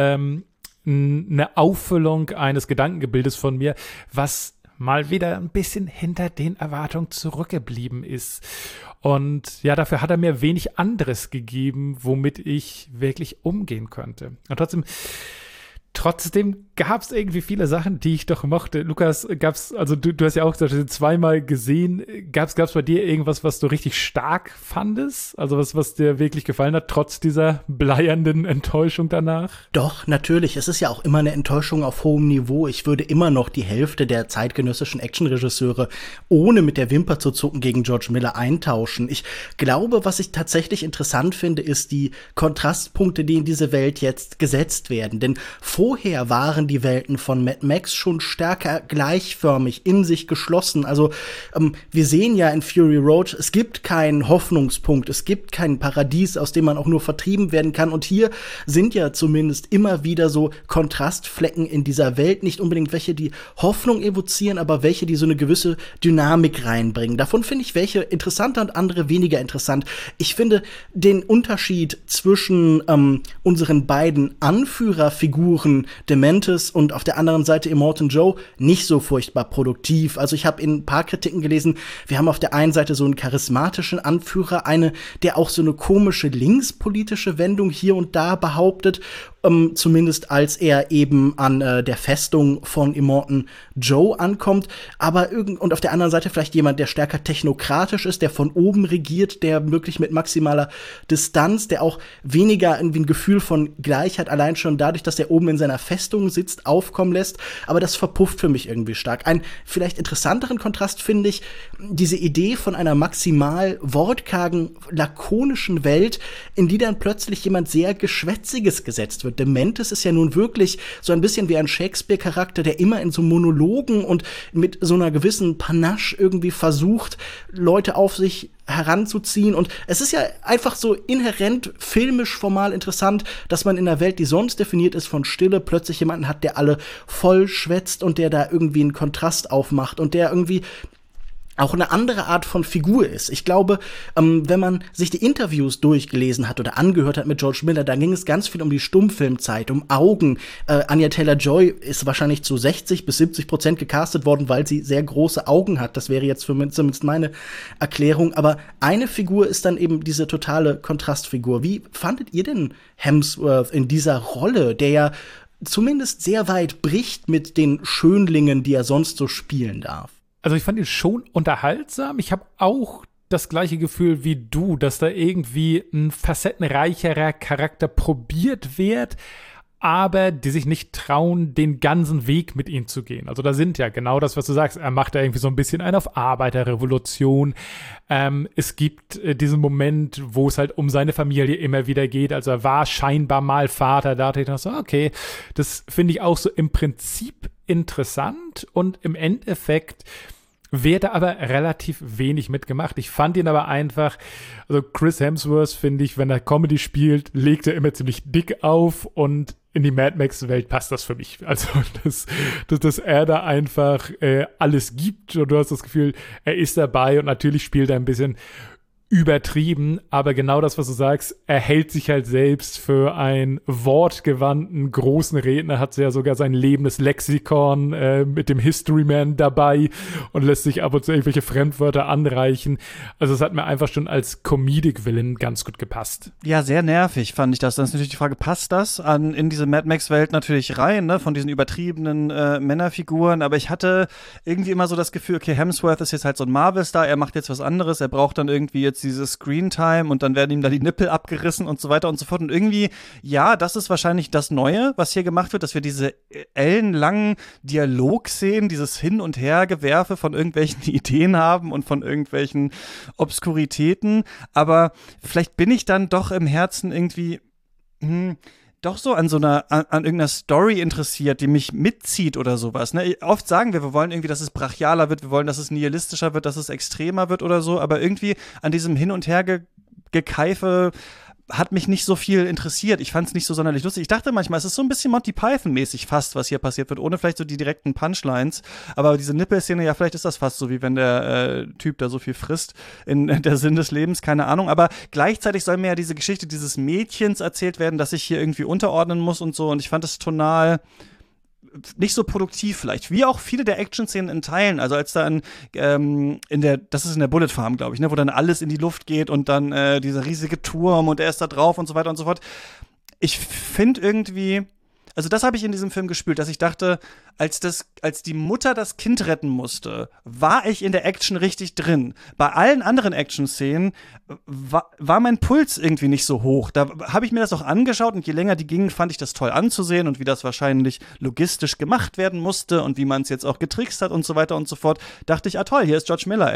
eine Auffüllung eines Gedankengebildes von mir, was mal wieder ein bisschen hinter den Erwartungen zurückgeblieben ist. Und ja, dafür hat er mir wenig anderes gegeben, womit ich wirklich umgehen könnte. Und Trotzdem gab es irgendwie viele Sachen, die ich doch mochte. Lukas, du hast ja auch gesagt, du hast zweimal gesehen. Gab's bei dir irgendwas, was du richtig stark fandest? Also was dir wirklich gefallen hat, trotz dieser bleiernden Enttäuschung danach? Doch, natürlich. Es ist ja auch immer eine Enttäuschung auf hohem Niveau. Ich würde immer noch die Hälfte der zeitgenössischen Actionregisseure ohne mit der Wimper zu zucken gegen George Miller eintauschen. Ich glaube, was ich tatsächlich interessant finde, ist die Kontrastpunkte, die in diese Welt jetzt gesetzt werden. Denn vorher waren die Welten von Mad Max schon stärker gleichförmig, in sich geschlossen. Also wir sehen ja in Fury Road, es gibt keinen Hoffnungspunkt, es gibt kein Paradies, aus dem man auch nur vertrieben werden kann. Und hier sind ja zumindest immer wieder so Kontrastflecken in dieser Welt. Nicht unbedingt welche, die Hoffnung evozieren, aber welche, die so eine gewisse Dynamik reinbringen. Davon finde ich welche interessanter und andere weniger interessant. Ich finde den Unterschied zwischen unseren beiden Anführerfiguren Dementis und auf der anderen Seite Immortan Joe nicht so furchtbar produktiv. Also ich habe in ein paar Kritiken gelesen, wir haben auf der einen Seite so einen charismatischen Anführer, der auch so eine komische linkspolitische Wendung hier und da behauptet, zumindest als er eben an der Festung von Immortan Joe ankommt, und auf der anderen Seite vielleicht jemand, der stärker technokratisch ist, der von oben regiert, der wirklich mit maximaler Distanz, der auch weniger irgendwie ein Gefühl von Gleichheit allein schon dadurch, dass er oben in seiner Festung sitzt, aufkommen lässt, aber das verpufft für mich irgendwie stark. Einen vielleicht interessanteren Kontrast finde ich diese Idee von einer maximal wortkargen, lakonischen Welt, in die dann plötzlich jemand sehr Geschwätziges gesetzt wird. Dementis ist ja nun wirklich so ein bisschen wie ein Shakespeare-Charakter, der immer in so Monologen und mit so einer gewissen Panache irgendwie versucht, Leute auf sich heranzuziehen. Und es ist ja einfach so inhärent filmisch formal interessant, dass man in einer Welt, die sonst definiert ist von Stille, plötzlich jemanden hat, der alle voll schwätzt und der da irgendwie einen Kontrast aufmacht und der irgendwie auch eine andere Art von Figur ist. Ich glaube, wenn man sich die Interviews durchgelesen hat oder angehört hat mit George Miller, dann ging es ganz viel um die Stummfilmzeit, um Augen. Anya Taylor-Joy ist wahrscheinlich zu 60-70% gecastet worden, weil sie sehr große Augen hat. Das wäre jetzt zumindest meine Erklärung. Aber eine Figur ist dann eben diese totale Kontrastfigur. Wie fandet ihr denn Hemsworth in dieser Rolle, der ja zumindest sehr weit bricht mit den Schönlingen, die er sonst so spielen darf? Also ich fand ihn schon unterhaltsam. Ich habe auch das gleiche Gefühl wie du, dass da irgendwie ein facettenreicherer Charakter probiert wird, aber die sich nicht trauen, den ganzen Weg mit ihm zu gehen. Also da sind ja genau das, was du sagst. Er macht da irgendwie so ein bisschen einen auf Arbeiterrevolution. Es gibt diesen Moment, wo es halt um seine Familie immer wieder geht. Also er war scheinbar mal Vater. Da dachte ich noch so, okay, das finde ich auch so im Prinzip interessant und im Endeffekt wird aber relativ wenig mitgemacht. Ich fand ihn aber einfach, also Chris Hemsworth, finde ich, wenn er Comedy spielt, legt er immer ziemlich dick auf und in die Mad Max-Welt passt das für mich. Also, dass er da einfach alles gibt und du hast das Gefühl, er ist dabei und natürlich spielt er ein bisschen übertrieben, aber genau das, was du sagst, er hält sich halt selbst für einen wortgewandten, großen Redner, hat ja sogar sein lebendes Lexikon mit dem History Man dabei und lässt sich ab und zu irgendwelche Fremdwörter anreichen. Also es hat mir einfach schon als Comedic-Villain ganz gut gepasst. Ja, sehr nervig fand ich das. Dann ist natürlich die Frage, passt das in diese Mad Max-Welt natürlich rein, ne, von diesen übertriebenen Männerfiguren, aber ich hatte irgendwie immer so das Gefühl, okay, Hemsworth ist jetzt halt so ein Marvel-Star, er macht jetzt was anderes, er braucht dann irgendwie jetzt diese Screentime und dann werden ihm da die Nippel abgerissen und so weiter und so fort. Und irgendwie, ja, das ist wahrscheinlich das Neue, was hier gemacht wird, dass wir diese ellenlangen Dialogszenen, dieses Hin- und Hergewerfe von irgendwelchen Ideen haben und von irgendwelchen Obskuritäten. Aber vielleicht bin ich dann doch im Herzen irgendwie doch so an irgendeiner Story interessiert, die mich mitzieht oder sowas. Ne? Oft sagen wir wollen irgendwie, dass es brachialer wird, wir wollen, dass es nihilistischer wird, dass es extremer wird oder so, aber irgendwie an diesem Hin- und Hergekeife hat mich nicht so viel interessiert. Ich fand es nicht so sonderlich lustig. Ich dachte manchmal, es ist so ein bisschen Monty Python-mäßig fast, was hier passiert wird, ohne vielleicht so die direkten Punchlines. Aber diese Nippelszene, ja, vielleicht ist das fast so, wie wenn der Typ da so viel frisst in der Sinn des Lebens, keine Ahnung. Aber gleichzeitig soll mir ja diese Geschichte dieses Mädchens erzählt werden, dass ich hier irgendwie unterordnen muss und so. Und ich fand es tonal nicht so produktiv vielleicht, wie auch viele der Action-Szenen in Teilen, also als da das ist in der Bullet Farm, glaube ich, ne, wo dann alles in die Luft geht und dann dieser riesige Turm und er ist da drauf und so weiter und so fort. Ich finde irgendwie, also das habe ich in diesem Film gespürt, dass ich dachte, als die Mutter das Kind retten musste, war ich in der Action richtig drin. Bei allen anderen Action-Szenen war mein Puls irgendwie nicht so hoch. Da habe ich mir das auch angeschaut und je länger die gingen, fand ich das toll anzusehen und wie das wahrscheinlich logistisch gemacht werden musste und wie man es jetzt auch getrickst hat und so weiter und so fort. Dachte ich, toll, hier ist George Miller,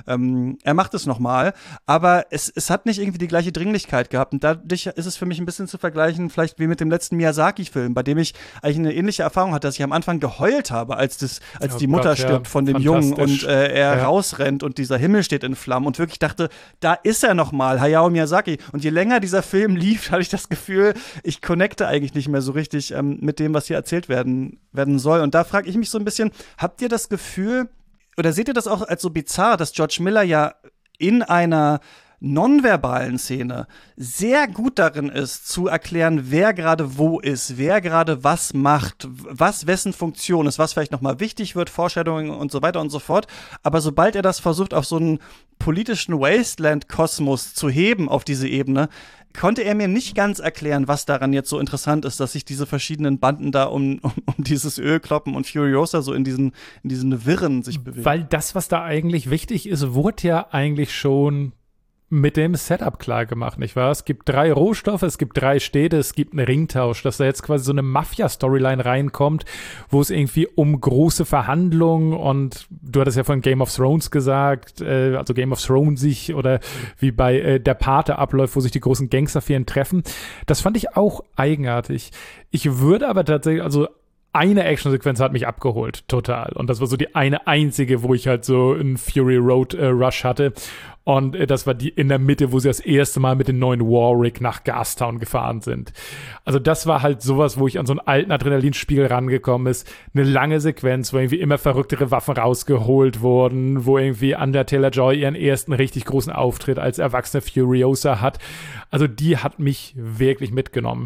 er macht es nochmal. Aber es hat nicht irgendwie die gleiche Dringlichkeit gehabt und dadurch ist es für mich ein bisschen zu vergleichen, vielleicht wie mit dem letzten Miyazaki-Film, bei dem ich eigentlich eine ähnliche Erfahrung hatte, dass ich am Anfang geheult habe, als die Mutter stirbt von dem Jungen und er rausrennt und dieser Himmel steht in Flammen und wirklich dachte, da ist er noch mal, Hayao Miyazaki. Und je länger dieser Film lief, hatte ich das Gefühl, ich connecte eigentlich nicht mehr so richtig mit dem, was hier erzählt werden soll. Und da frage ich mich so ein bisschen, habt ihr das Gefühl, oder seht ihr das auch als so bizarr, dass George Miller ja in einer nonverbalen Szene sehr gut darin ist, zu erklären, wer gerade wo ist, wer gerade was macht, was wessen Funktion ist, was vielleicht nochmal wichtig wird, Foreshadowing und so weiter und so fort. Aber sobald er das versucht, auf so einen politischen Wasteland-Kosmos zu heben, auf diese Ebene, konnte er mir nicht ganz erklären, was daran jetzt so interessant ist, dass sich diese verschiedenen Banden da um dieses Öl kloppen und Furiosa so in diesen Wirren sich bewegen. Weil das, was da eigentlich wichtig ist, wurde ja eigentlich schon mit dem Setup klar gemacht, nicht wahr? Es gibt 3 Rohstoffe, es gibt 3 Städte, es gibt einen Ringtausch, dass da jetzt quasi so eine Mafia-Storyline reinkommt, wo es irgendwie um große Verhandlungen und du hattest ja von Game of Thrones gesagt, also Game of Thrones oder wie bei Der Pate abläuft, wo sich die großen Gangsterfirmen treffen. Das fand ich auch eigenartig. Ich würde aber tatsächlich, also eine Actionsequenz hat mich abgeholt, total. Und das war so die eine einzige, wo ich halt so einen Fury Road Rush hatte. Und das war die in der Mitte, wo sie das erste Mal mit dem neuen Warwick nach Gastown gefahren sind. Also das war halt sowas, wo ich an so einen alten Adrenalinspiegel rangekommen ist. Eine lange Sequenz, wo irgendwie immer verrücktere Waffen rausgeholt wurden, wo irgendwie Anya Taylor-Joy ihren ersten richtig großen Auftritt als erwachsene Furiosa hat. Also die hat mich wirklich mitgenommen.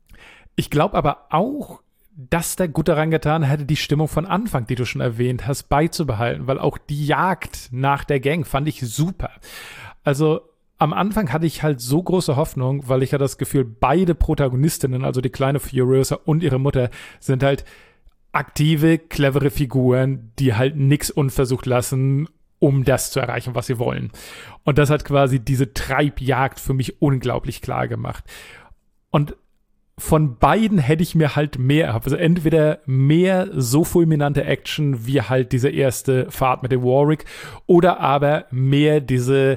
Ich glaube aber auch, dass der gut daran getan hätte, die Stimmung von Anfang, die du schon erwähnt hast, beizubehalten, weil auch die Jagd nach der Gang fand ich super. Also am Anfang hatte ich halt so große Hoffnung, weil ich ja das Gefühl, beide Protagonistinnen, also die kleine Furiosa und ihre Mutter, sind halt aktive, clevere Figuren, die halt nix unversucht lassen um das zu erreichen, was sie wollen. Und das hat quasi diese Treibjagd für mich unglaublich klar gemacht. Und von beiden hätte ich mir halt mehr erhofft. Also entweder mehr so fulminante Action wie halt diese erste Fahrt mit dem Warwick oder aber mehr diese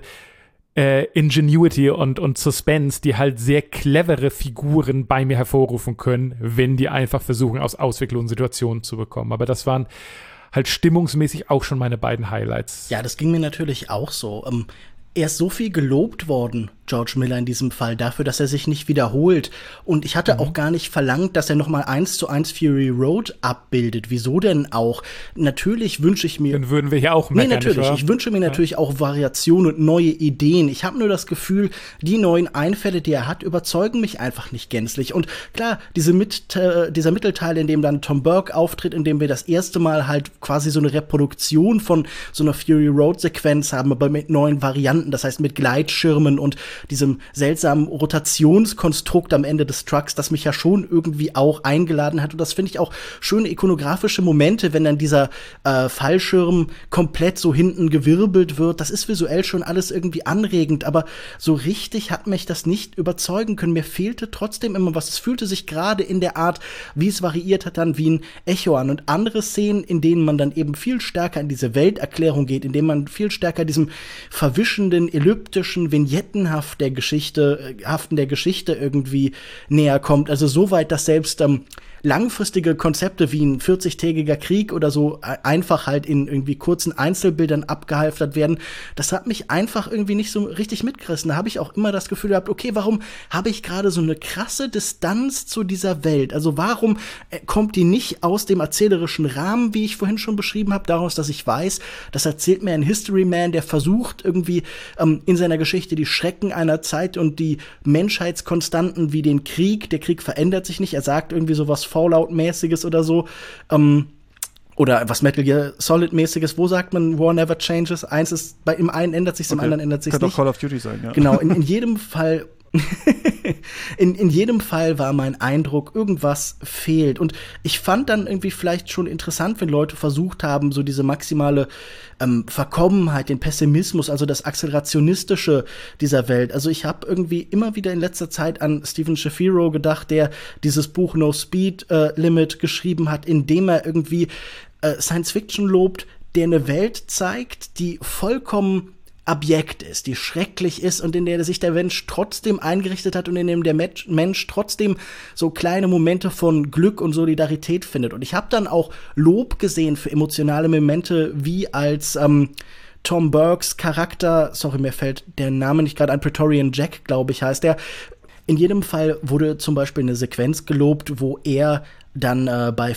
Ingenuity und Suspense, die halt sehr clevere Figuren bei mir hervorrufen können, wenn die einfach versuchen, aus ausweglosen Situationen zu bekommen. Aber das waren halt stimmungsmäßig auch schon meine beiden Highlights. Ja, das ging mir natürlich auch so. Er ist so viel gelobt worden, George Miller in diesem Fall, dafür, dass er sich nicht wiederholt. Und ich hatte auch gar nicht verlangt, dass er noch mal 1:1 Fury Road abbildet. Wieso denn auch? Natürlich wünsche ich mir... Dann würden wir hier auch meckern. Nee, natürlich. Ich wünsche mir natürlich auch Variation und neue Ideen. Ich habe nur das Gefühl, die neuen Einfälle, die er hat, überzeugen mich einfach nicht gänzlich. Und klar, dieser Mittelteil, in dem dann Tom Burke auftritt, in dem wir das erste Mal halt quasi so eine Reproduktion von so einer Fury Road-Sequenz haben, aber mit neuen Varianten, das heißt mit Gleitschirmen und diesem seltsamen Rotationskonstrukt am Ende des Trucks, das mich ja schon irgendwie auch eingeladen hat. Und das finde ich auch schöne ikonografische Momente, wenn dann dieser Fallschirm komplett so hinten gewirbelt wird. Das ist visuell schon alles irgendwie anregend, aber so richtig hat mich das nicht überzeugen können. Mir fehlte trotzdem immer was. Es fühlte sich gerade in der Art, wie es variiert hat, dann wie ein Echo an. Und andere Szenen, in denen man dann eben viel stärker in diese Welterklärung geht, in denen man viel stärker diesem verwischenden, elliptischen, vignettenhaften der Geschichte irgendwie näher kommt. Also so weit, dass selbst langfristige Konzepte wie ein 40-tägiger Krieg oder so einfach halt in irgendwie kurzen Einzelbildern abgehalftert werden. Das hat mich einfach irgendwie nicht so richtig mitgerissen. Da habe ich auch immer das Gefühl gehabt, okay, warum habe ich gerade so eine krasse Distanz zu dieser Welt? Also warum kommt die nicht aus dem erzählerischen Rahmen, wie ich vorhin schon beschrieben habe, daraus, dass ich weiß, das erzählt mir ein History Man, der versucht irgendwie in seiner Geschichte die Schrecken einer Zeit und die Menschheitskonstanten wie den Krieg. Der Krieg verändert sich nicht. Er sagt irgendwie sowas Fallout-mäßiges oder so. Oder was Metal Gear Solid-mäßiges. Wo sagt man War never changes? Im einen ändert sich, im anderen ändert sich nicht. Könnte auch Call of Duty sein, ja. Genau, in jedem Fall in jedem Fall war mein Eindruck, irgendwas fehlt. Und ich fand dann irgendwie vielleicht schon interessant, wenn Leute versucht haben, so diese maximale Verkommenheit, den Pessimismus, also das Akzelerationistische dieser Welt. Also ich habe irgendwie immer wieder in letzter Zeit an Stephen Shapiro gedacht, der dieses Buch No Speed Limit geschrieben hat, in dem er irgendwie Science Fiction lobt, der eine Welt zeigt, die vollkommen abjekt ist, die schrecklich ist und in der sich der Mensch trotzdem eingerichtet hat und in dem der Mensch trotzdem so kleine Momente von Glück und Solidarität findet. Und ich habe dann auch Lob gesehen für emotionale Momente, wie als Tom Burkes Charakter, sorry, mir fällt der Name nicht gerade ein, Praetorian Jack, glaube ich, heißt der. In jedem Fall wurde zum Beispiel eine Sequenz gelobt, wo er dann bei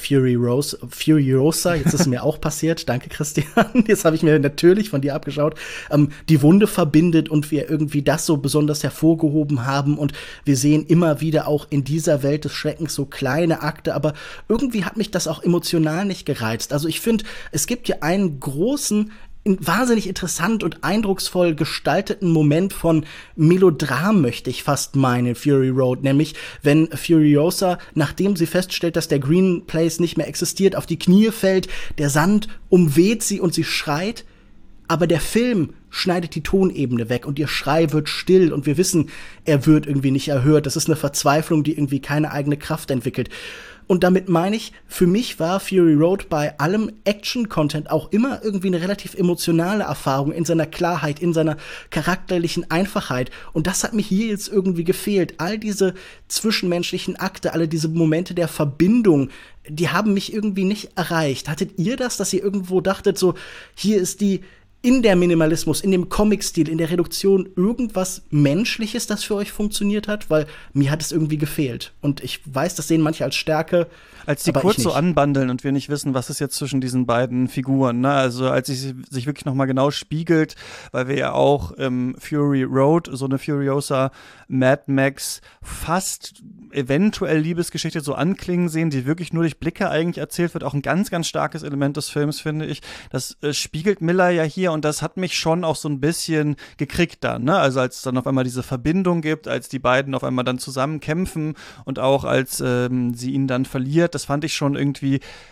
Furiosa, jetzt ist es mir auch passiert, danke Christian, jetzt habe ich mir natürlich von dir abgeschaut, die Wunde verbindet und wir irgendwie das so besonders hervorgehoben haben und wir sehen immer wieder auch in dieser Welt des Schreckens so kleine Akte, aber irgendwie hat mich das auch emotional nicht gereizt. Also ich finde, es gibt ja einen großen, wahnsinnig interessant und eindrucksvoll gestalteten Moment von Melodram, möchte ich fast meinen, Fury Road. Nämlich, wenn Furiosa, nachdem sie feststellt, dass der Green Place nicht mehr existiert, auf die Knie fällt, der Sand umweht sie und sie schreit, aber der Film schneidet die Tonebene weg und ihr Schrei wird still und wir wissen, er wird irgendwie nicht erhört. Das ist eine Verzweiflung, die irgendwie keine eigene Kraft entwickelt. Und damit meine ich, für mich war Fury Road bei allem Action-Content auch immer irgendwie eine relativ emotionale Erfahrung in seiner Klarheit, in seiner charakterlichen Einfachheit. Und das hat mir hier jetzt irgendwie gefehlt. All diese zwischenmenschlichen Akte, alle diese Momente der Verbindung, die haben mich irgendwie nicht erreicht. Hattet ihr das, dass ihr irgendwo dachtet, so, hier ist in der Minimalismus, in dem Comic-Stil, in der Reduktion irgendwas Menschliches, das für euch funktioniert hat? Weil mir hat es irgendwie gefehlt. Und ich weiß, das sehen manche als Stärke. Als die kurz so anbandeln und wir nicht wissen, was ist jetzt zwischen diesen beiden Figuren, ne? Also als sie sich wirklich nochmal genau spiegelt, weil wir ja auch im Fury Road so eine Furiosa Mad Max fast eventuell Liebesgeschichte so anklingen sehen, die wirklich nur durch Blicke eigentlich erzählt wird. Auch ein ganz, ganz starkes Element des Films, finde ich. Das spiegelt Miller ja hier und das hat mich schon auch so ein bisschen gekriegt dann, ne? Also als es dann auf einmal diese Verbindung gibt, als die beiden auf einmal dann zusammen kämpfen und auch als sie ihn dann verliert, das fand ich schon irgendwie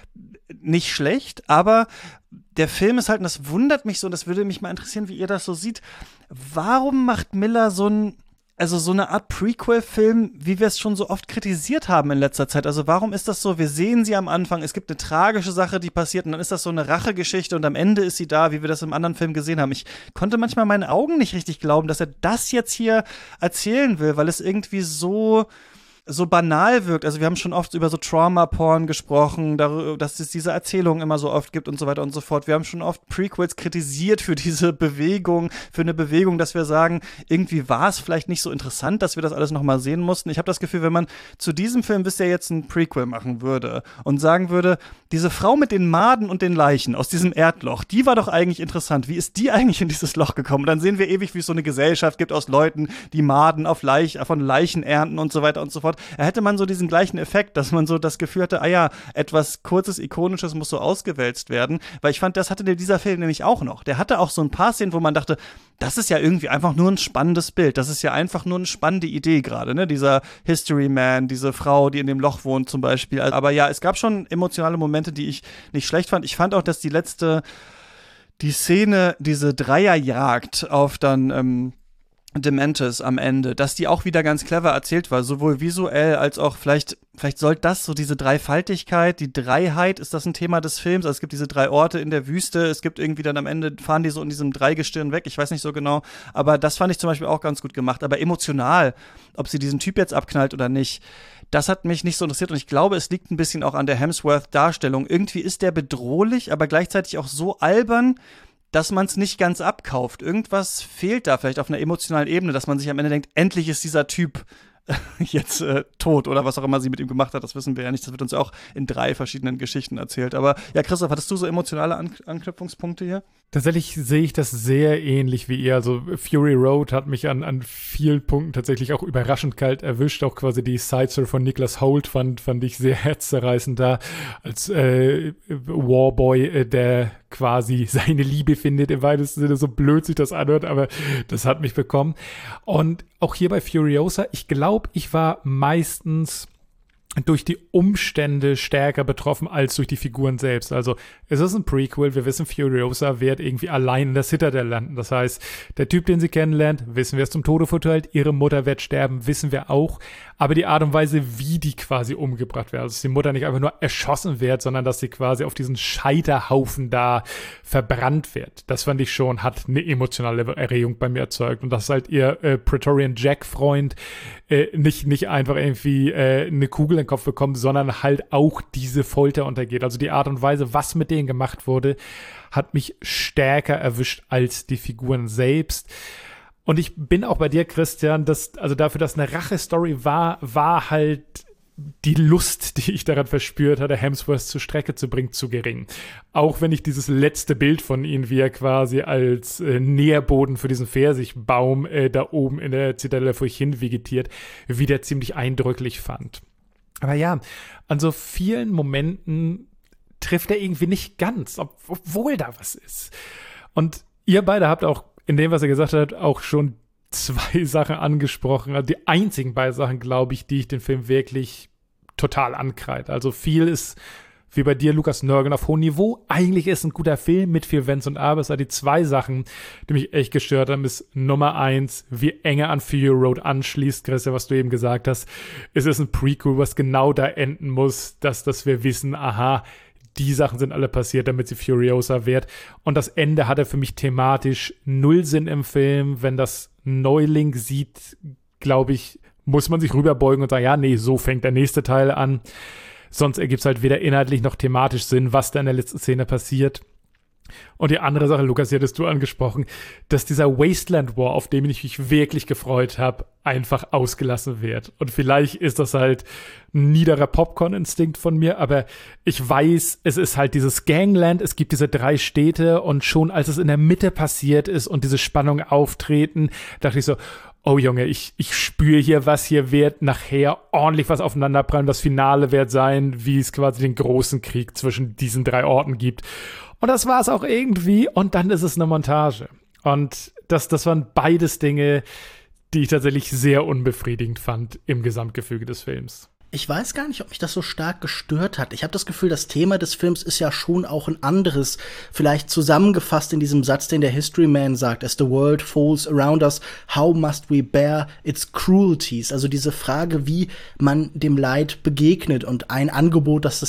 nicht schlecht, aber der Film ist halt, und das wundert mich so, und das würde mich mal interessieren, wie ihr das so seht, warum macht Miller so eine Art Prequel-Film, wie wir es schon so oft kritisiert haben in letzter Zeit. Also warum ist das so, wir sehen sie am Anfang, es gibt eine tragische Sache, die passiert und dann ist das so eine Rachegeschichte und am Ende ist sie da, wie wir das im anderen Film gesehen haben. Ich konnte manchmal meinen Augen nicht richtig glauben, dass er das jetzt hier erzählen will, weil es irgendwie so banal wirkt. Also wir haben schon oft über so Trauma-Porn gesprochen, darüber, dass es diese Erzählungen immer so oft gibt und so weiter und so fort. Wir haben schon oft Prequels kritisiert für diese Bewegung, für eine Bewegung, dass wir sagen, irgendwie war es vielleicht nicht so interessant, dass wir das alles nochmal sehen mussten. Ich habe das Gefühl, wenn man zu diesem Film bisher jetzt ein Prequel machen würde und sagen würde, diese Frau mit den Maden und den Leichen aus diesem Erdloch, die war doch eigentlich interessant. Wie ist die eigentlich in dieses Loch gekommen? Und dann sehen wir ewig, wie es so eine Gesellschaft gibt aus Leuten, die Maden von Leichen ernten und so weiter und so fort. Da hätte man so diesen gleichen Effekt, dass man so das Gefühl hatte, etwas Kurzes, Ikonisches muss so ausgewälzt werden, weil ich fand, das hatte dieser Film nämlich auch noch. Der hatte auch so ein paar Szenen, wo man dachte, das ist ja irgendwie einfach nur ein spannendes Bild, das ist ja einfach nur eine spannende Idee gerade, ne? Dieser History Man, diese Frau, die in dem Loch wohnt zum Beispiel. Aber ja, es gab schon emotionale Momente, die ich nicht schlecht fand. Ich fand auch, dass die Szene, diese Dreierjagd auf dann Dementis am Ende, dass die auch wieder ganz clever erzählt war, sowohl visuell als auch vielleicht soll das so diese Dreifaltigkeit, die Dreiheit, ist das ein Thema des Films? Also es gibt diese 3 Orte in der Wüste, es gibt irgendwie dann am Ende, fahren die so in diesem Dreigestirn weg, ich weiß nicht so genau, aber das fand ich zum Beispiel auch ganz gut gemacht, aber emotional, ob sie diesen Typ jetzt abknallt oder nicht, das hat mich nicht so interessiert und ich glaube, es liegt ein bisschen auch an der Hemsworth-Darstellung. Irgendwie ist der bedrohlich, aber gleichzeitig auch so albern, dass man es nicht ganz abkauft. Irgendwas fehlt da vielleicht auf einer emotionalen Ebene, dass man sich am Ende denkt, endlich ist dieser Typ jetzt tot oder was auch immer sie mit ihm gemacht hat, das wissen wir ja nicht. Das wird uns ja auch in 3 verschiedenen Geschichten erzählt. Aber ja, Christoph, hattest du so emotionale Anknüpfungspunkte hier? Tatsächlich sehe ich das sehr ähnlich wie ihr. Also Fury Road hat mich an vielen Punkten tatsächlich auch überraschend kalt erwischt. Auch quasi die Sideshow von Nicholas Hoult fand ich sehr herzzerreißend da als Warboy, der quasi seine Liebe findet, im weitesten Sinne, so blöd sich das anhört, aber das hat mich bekommen. Und auch hier bei Furiosa, ich glaube, ich war meistens durch die Umstände stärker betroffen als durch die Figuren selbst. Also es ist ein Prequel, wir wissen, Furiosa wird irgendwie allein in der Citadel landen. Das heißt, der Typ, den sie kennenlernt, wissen wir, ist zum Tode verurteilt, ihre Mutter wird sterben, wissen wir auch. Aber die Art und Weise, wie die quasi umgebracht wird, also dass die Mutter nicht einfach nur erschossen wird, sondern dass sie quasi auf diesen Scheiterhaufen da verbrannt wird, das fand ich schon, hat eine emotionale Erregung bei mir erzeugt. Und dass halt ihr Praetorian Jack-Freund nicht einfach irgendwie eine Kugel in den Kopf bekommt, sondern halt auch diese Folter untergeht. Also die Art und Weise, was mit denen gemacht wurde, hat mich stärker erwischt als die Figuren selbst. Und ich bin auch bei dir, Christian, also dafür, dass eine Rache-Story war halt die Lust, die ich daran verspürt hatte, Hemsworth zur Strecke zu bringen, zu gering. Auch wenn ich dieses letzte Bild von ihm, wie er quasi als Nährboden für diesen Pfirsichbaum da oben in der Zitadelle vor sich hin vegetiert, wieder ziemlich eindrücklich fand. Aber ja, an so vielen Momenten trifft er irgendwie nicht ganz, obwohl da was ist. Und ihr beide habt auch in dem, was er gesagt hat, auch schon 2 Sachen angesprochen. Also die einzigen beiden Sachen, glaube ich, die ich den Film wirklich total ankreide. Also viel ist, wie bei dir, Lukas Nörgen, auf hohem Niveau. Eigentlich ist ein guter Film mit viel Wenns und Abers. Aber die 2 Sachen, die mich echt gestört haben, ist Nummer 1, wie eng er an Fury Road anschließt, Christian, was du eben gesagt hast. Es ist ein Prequel, was genau da enden muss, dass wir wissen, aha, die Sachen sind alle passiert, damit sie Furiosa wird. Und das Ende hatte für mich thematisch 0 Sinn im Film. Wenn das Neuling sieht, glaube ich, muss man sich rüberbeugen und sagen, ja, nee, so fängt der nächste Teil an. Sonst ergibt es halt weder inhaltlich noch thematisch Sinn, was da in der letzten Szene passiert. Und die andere Sache, Lukas, die hattest du angesprochen, dass dieser Wasteland War, auf den ich mich wirklich gefreut habe, einfach ausgelassen wird. Und vielleicht ist das halt ein niederer Popcorn-Instinkt von mir, aber ich weiß, es ist halt dieses Gangland, es gibt diese 3 Städte und schon als es in der Mitte passiert ist und diese Spannung auftreten, dachte ich so, oh Junge, ich spüre hier, was hier wird nachher ordentlich was aufeinanderprallen. Das Finale wird sein, wie es quasi den großen Krieg zwischen diesen 3 Orten gibt. Und das war es auch irgendwie. Und dann ist es eine Montage. Und das waren beides Dinge, die ich tatsächlich sehr unbefriedigend fand im Gesamtgefüge des Films. Ich weiß gar nicht, ob mich das so stark gestört hat. Ich habe das Gefühl, das Thema des Films ist ja schon auch ein anderes. Vielleicht zusammengefasst in diesem Satz, den der History Man sagt: As the world falls around us, how must we bear its cruelties? Also diese Frage, wie man dem Leid begegnet. Und ein Angebot, das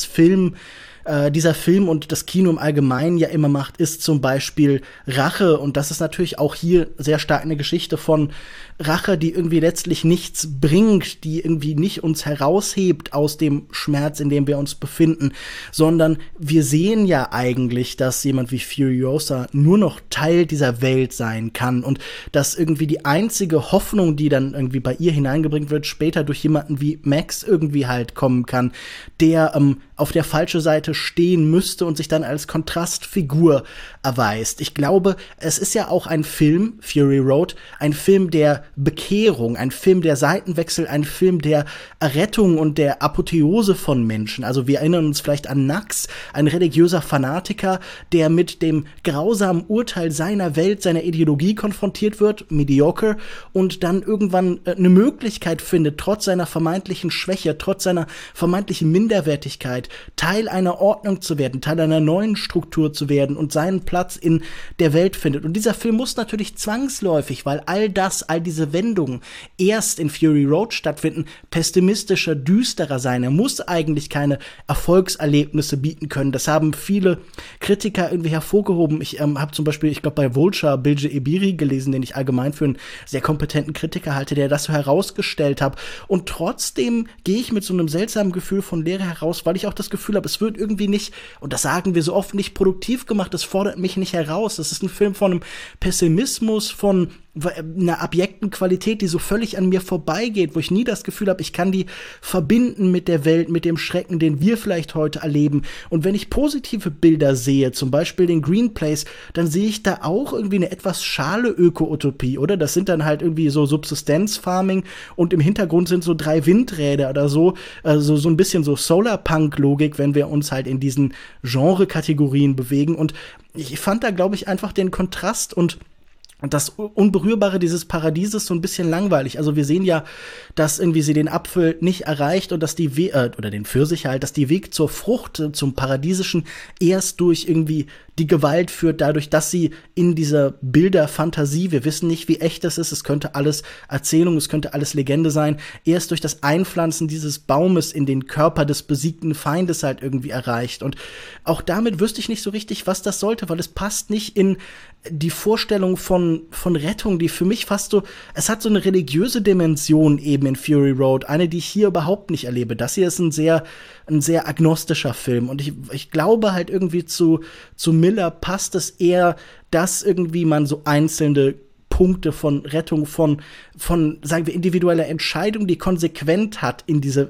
dieser Film und das Kino im Allgemeinen ja immer macht, ist zum Beispiel Rache. Und das ist natürlich auch hier sehr stark eine Geschichte von Rache, die irgendwie letztlich nichts bringt, die irgendwie nicht uns heraushebt aus dem Schmerz, in dem wir uns befinden, sondern wir sehen ja eigentlich, dass jemand wie Furiosa nur noch Teil dieser Welt sein kann und dass irgendwie die einzige Hoffnung, die dann irgendwie bei ihr hineingebracht wird, später durch jemanden wie Max irgendwie halt kommen kann, der auf der falschen Seite stehen müsste und sich dann als Kontrastfigur erweist. Ich glaube, es ist ja auch ein Film, Fury Road, ein Film der Bekehrung, ein Film der Seitenwechsel, ein Film der Errettung und der Apotheose von Menschen. Also wir erinnern uns vielleicht an Nax, ein religiöser Fanatiker, der mit dem grausamen Urteil seiner Welt, seiner Ideologie konfrontiert wird, mediocre, und dann irgendwann eine Möglichkeit findet, trotz seiner vermeintlichen Schwäche, trotz seiner vermeintlichen Minderwertigkeit, Teil einer Ordnung zu werden, Teil einer neuen Struktur zu werden und seinen Platz in der Welt findet. Und dieser Film muss natürlich zwangsläufig, weil all diese Wendungen erst in Fury Road stattfinden, pessimistischer, düsterer sein. Er muss eigentlich keine Erfolgserlebnisse bieten können. Das haben viele Kritiker irgendwie hervorgehoben. Ich habe zum Beispiel, ich glaube, bei Vulture Bilge Ebiri gelesen, den ich allgemein für einen sehr kompetenten Kritiker halte, der das so herausgestellt hat. Und trotzdem gehe ich mit so einem seltsamen Gefühl von Leere heraus, weil ich auch das Gefühl habe, es wird irgendwie nicht, und das sagen wir so oft, nicht produktiv gemacht. Es fordert mich nicht heraus. Es ist ein Film von einem Pessimismus, von einer abjekten Qualität, die so völlig an mir vorbeigeht, wo ich nie das Gefühl habe, ich kann die verbinden mit der Welt, mit dem Schrecken, den wir vielleicht heute erleben. Und wenn ich positive Bilder sehe, zum Beispiel den Green Place, dann sehe ich da auch irgendwie eine etwas schale Öko-Utopie, oder? Das sind dann halt irgendwie so Subsistenzfarming und im Hintergrund sind so 3 Windräder oder so, also so ein bisschen so Solarpunk-Logik, wenn wir uns halt in diesen Genre-Kategorien bewegen. Und ich fand da, glaube ich, einfach den Kontrast und das Unberührbare dieses Paradieses so ein bisschen langweilig. Also wir sehen ja, dass irgendwie sie den Apfel nicht erreicht und dass oder den Pfirsich halt, dass die Weg zur Frucht, zum Paradiesischen erst durch irgendwie die Gewalt führt, dadurch, dass sie in dieser Bilderfantasie, wir wissen nicht, wie echt das ist, es könnte alles Erzählung, es könnte alles Legende sein, erst durch das Einpflanzen dieses Baumes in den Körper des besiegten Feindes halt irgendwie erreicht. Und auch damit wüsste ich nicht so richtig, was das sollte, weil es passt nicht in die Vorstellung von Rettung, die für mich fast so, es hat so eine religiöse Dimension eben in Fury Road, eine, die ich hier überhaupt nicht erlebe. Das hier ist ein sehr agnostischer Film und ich glaube halt irgendwie zu Miller passt es eher, dass irgendwie man so einzelne Punkte von Rettung, von sagen wir, individueller Entscheidung, die Konsequenzen hat, in diese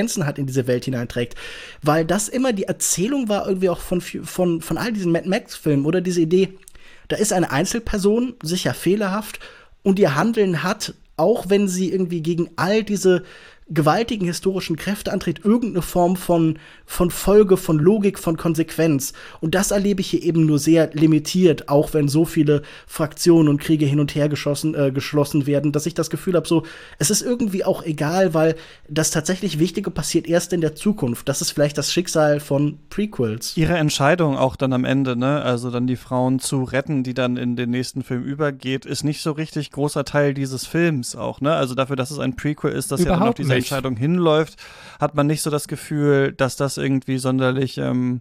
Welt hineinträgt. Weil das immer die Erzählung war irgendwie auch von all diesen Mad Max-Filmen, oder diese Idee, da ist eine Einzelperson, sicher fehlerhaft, und ihr Handeln hat, auch wenn sie irgendwie gegen all diese gewaltigen historischen Kräfte antritt, irgendeine Form von Folge, von Logik, von Konsequenz. Und das erlebe ich hier eben nur sehr limitiert, auch wenn so viele Fraktionen und Kriege hin und her geschlossen werden, dass ich das Gefühl habe, so, es ist irgendwie auch egal, weil das tatsächlich Wichtige passiert erst in der Zukunft. Das ist vielleicht das Schicksal von Prequels. Ihre Entscheidung auch dann am Ende, ne, also dann die Frauen zu retten, die dann in den nächsten Film übergeht, ist nicht so richtig großer Teil dieses Films auch, ne? Also dafür, dass es ein Prequel ist, dass ja dann auf diese Entscheidung hinläuft, hat man nicht so das Gefühl, dass das irgendwie sonderlich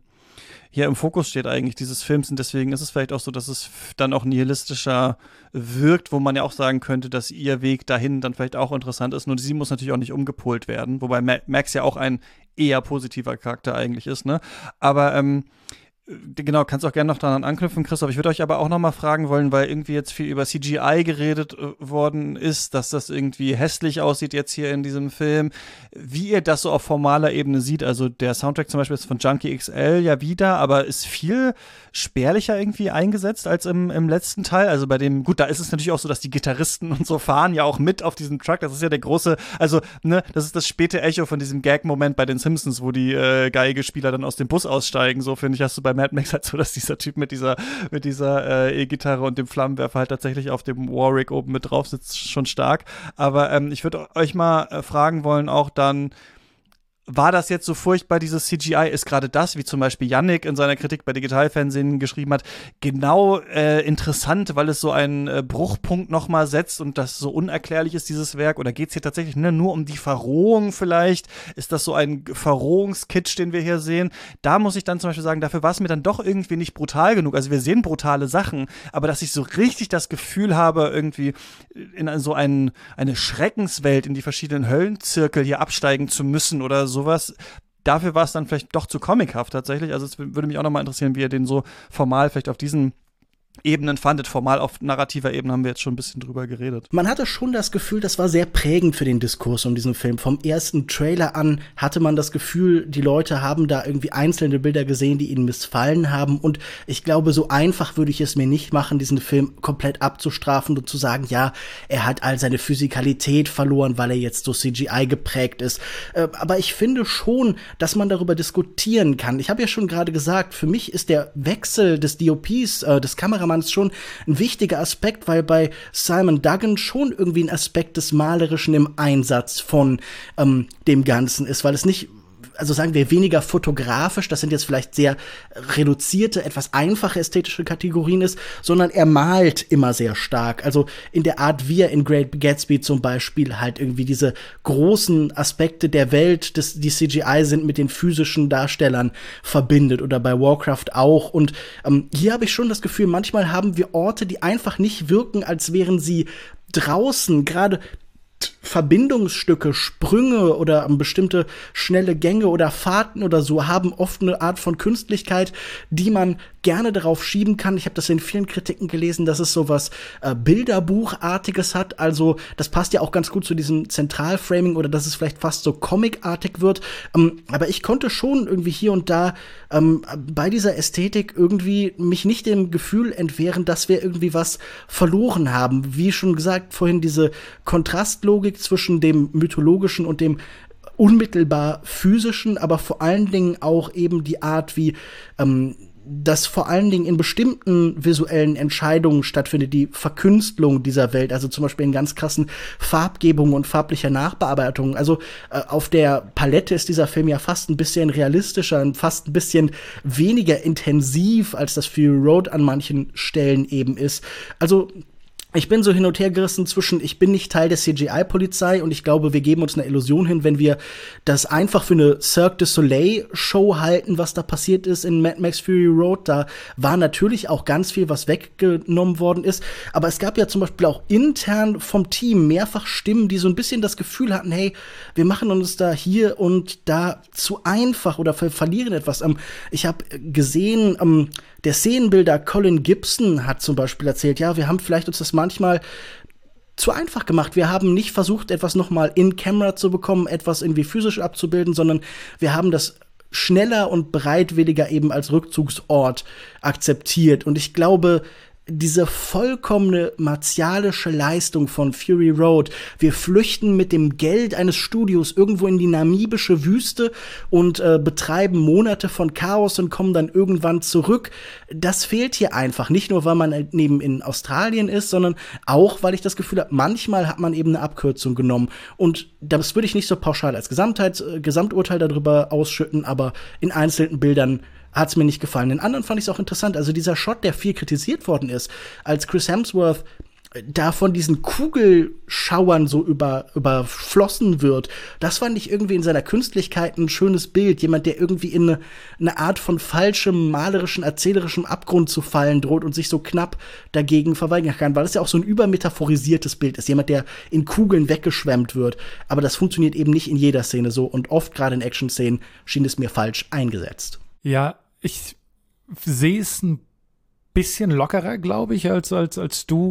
hier im Fokus steht eigentlich dieses Films, und deswegen ist es vielleicht auch so, dass es dann auch nihilistischer wirkt, wo man ja auch sagen könnte, dass ihr Weg dahin dann vielleicht auch interessant ist, nur sie muss natürlich auch nicht umgepolt werden, wobei Max ja auch ein eher positiver Charakter eigentlich ist, ne? Aber genau, kannst auch gerne noch daran anknüpfen, Christoph. Ich würde euch aber auch noch mal fragen wollen, weil irgendwie jetzt viel über CGI geredet worden ist, dass das irgendwie hässlich aussieht jetzt hier in diesem Film. Wie ihr das so auf formaler Ebene sieht, also der Soundtrack zum Beispiel ist von Junkie XL ja wieder, aber ist viel spärlicher irgendwie eingesetzt als im letzten Teil. Also bei dem, gut, da ist es natürlich auch so, dass die Gitarristen und so fahren ja auch mit auf diesem Truck. Das ist ja der große, also, ne, das ist das späte Echo von diesem Gag-Moment bei den Simpsons, wo die Geigespieler dann aus dem Bus aussteigen. So, finde ich, hast du bei Mad Max halt so, dass dieser Typ mit dieser E-Gitarre und dem Flammenwerfer halt tatsächlich auf dem Warwick oben mit drauf sitzt, schon stark. Aber ich würde euch mal fragen wollen, auch dann, war das jetzt so furchtbar, dieses CGI, ist gerade das, wie zum Beispiel Yannick in seiner Kritik bei Digitalfernsehen geschrieben hat, genau interessant, weil es so einen Bruchpunkt nochmal setzt und das so unerklärlich ist, dieses Werk? Oder geht es hier tatsächlich nur um die Verrohung vielleicht? Ist das so ein Verrohungskitsch, den wir hier sehen? Da muss ich dann zum Beispiel sagen, dafür war es mir dann doch irgendwie nicht brutal genug. Also wir sehen brutale Sachen, aber dass ich so richtig das Gefühl habe, irgendwie in so eine Schreckenswelt, in die verschiedenen Höllenzirkel hier absteigen zu müssen oder sowas, dafür war es dann vielleicht doch zu comichaft tatsächlich. Also es würde mich auch nochmal interessieren, wie ihr den so formal vielleicht auf diesen Ebenen fandet. Formal auf narrativer Ebene haben wir jetzt schon ein bisschen drüber geredet. Man hatte schon das Gefühl, das war sehr prägend für den Diskurs um diesen Film. Vom ersten Trailer an hatte man das Gefühl, die Leute haben da irgendwie einzelne Bilder gesehen, die ihnen missfallen haben. Und ich glaube, so einfach würde ich es mir nicht machen, diesen Film komplett abzustrafen und zu sagen, ja, er hat all seine Physikalität verloren, weil er jetzt so CGI geprägt ist. Aber ich finde schon, dass man darüber diskutieren kann. Ich habe ja schon gerade gesagt, für mich ist der Wechsel des DOPs, des Kameramanns, schon ein wichtiger Aspekt, weil bei Simon Duggan schon irgendwie ein Aspekt des Malerischen im Einsatz von dem Ganzen ist, weil es nicht, also sagen wir, weniger fotografisch, das sind jetzt vielleicht sehr reduzierte, etwas einfache ästhetische Kategorien ist, sondern er malt immer sehr stark. Also in der Art, wie er in Great Gatsby zum Beispiel halt irgendwie diese großen Aspekte der Welt, die CGI sind, mit den physischen Darstellern verbindet oder bei Warcraft auch. Und hier habe ich schon das Gefühl, manchmal haben wir Orte, die einfach nicht wirken, als wären sie draußen, gerade Verbindungsstücke, Sprünge oder bestimmte schnelle Gänge oder Fahrten oder so haben oft eine Art von Künstlichkeit, die man gerne darauf schieben kann. Ich habe das in vielen Kritiken gelesen, dass es sowas Bilderbuchartiges hat. Also das passt ja auch ganz gut zu diesem Zentralframing oder dass es vielleicht fast so comicartig wird. Aber ich konnte schon irgendwie hier und da bei dieser Ästhetik irgendwie mich nicht dem Gefühl entwehren, dass wir irgendwie was verloren haben. Wie schon gesagt, vorhin diese Kontrastlogik zwischen dem Mythologischen und dem unmittelbar Physischen, aber vor allen Dingen auch eben die Art, wie das vor allen Dingen in bestimmten visuellen Entscheidungen stattfindet, die Verkünstlung dieser Welt, also zum Beispiel in ganz krassen Farbgebungen und farblicher Nachbearbeitung. Also auf der Palette ist dieser Film ja fast ein bisschen realistischer und fast ein bisschen weniger intensiv, als das Fury Road an manchen Stellen eben ist. Also ich bin so hin und her gerissen zwischen, ich bin nicht Teil der CGI-Polizei und ich glaube, wir geben uns eine Illusion hin, wenn wir das einfach für eine Cirque du Soleil-Show halten, was da passiert ist in Mad Max Fury Road. Da war natürlich auch ganz viel, was weggenommen worden ist. Aber es gab ja zum Beispiel auch intern vom Team mehrfach Stimmen, die so ein bisschen das Gefühl hatten, hey, wir machen uns da hier und da zu einfach oder verlieren etwas. Ich habe gesehen, der Szenenbilder Colin Gibson hat zum Beispiel erzählt, ja, wir haben vielleicht uns das manchmal zu einfach gemacht. Wir haben nicht versucht, etwas nochmal in Camera zu bekommen, etwas irgendwie physisch abzubilden, sondern wir haben das schneller und bereitwilliger eben als Rückzugsort akzeptiert. Und ich glaube, diese vollkommene martialische Leistung von Fury Road, wir flüchten mit dem Geld eines Studios irgendwo in die namibische Wüste und betreiben Monate von Chaos und kommen dann irgendwann zurück. Das fehlt hier einfach. Nicht nur, weil man neben in Australien ist, sondern auch, weil ich das Gefühl habe, manchmal hat man eben eine Abkürzung genommen. Und das würde ich nicht so pauschal als Gesamturteil darüber ausschütten, aber in einzelnen Bildern hat es mir nicht gefallen. In anderen fand ich es auch interessant. Also dieser Shot, der viel kritisiert worden ist, als Chris Hemsworth da von diesen Kugelschauern so überflossen wird, das fand ich irgendwie in seiner Künstlichkeit ein schönes Bild. Jemand, der irgendwie in eine Art von falschem, malerischen, erzählerischem Abgrund zu fallen droht und sich so knapp dagegen verweigern kann, weil das ja auch so ein übermetaphorisiertes Bild ist. Jemand, der in Kugeln weggeschwemmt wird. Aber das funktioniert eben nicht in jeder Szene so und oft, gerade in Action-Szenen, schien es mir falsch eingesetzt. Ja, ich sehe es ein bisschen lockerer, glaube ich, als du,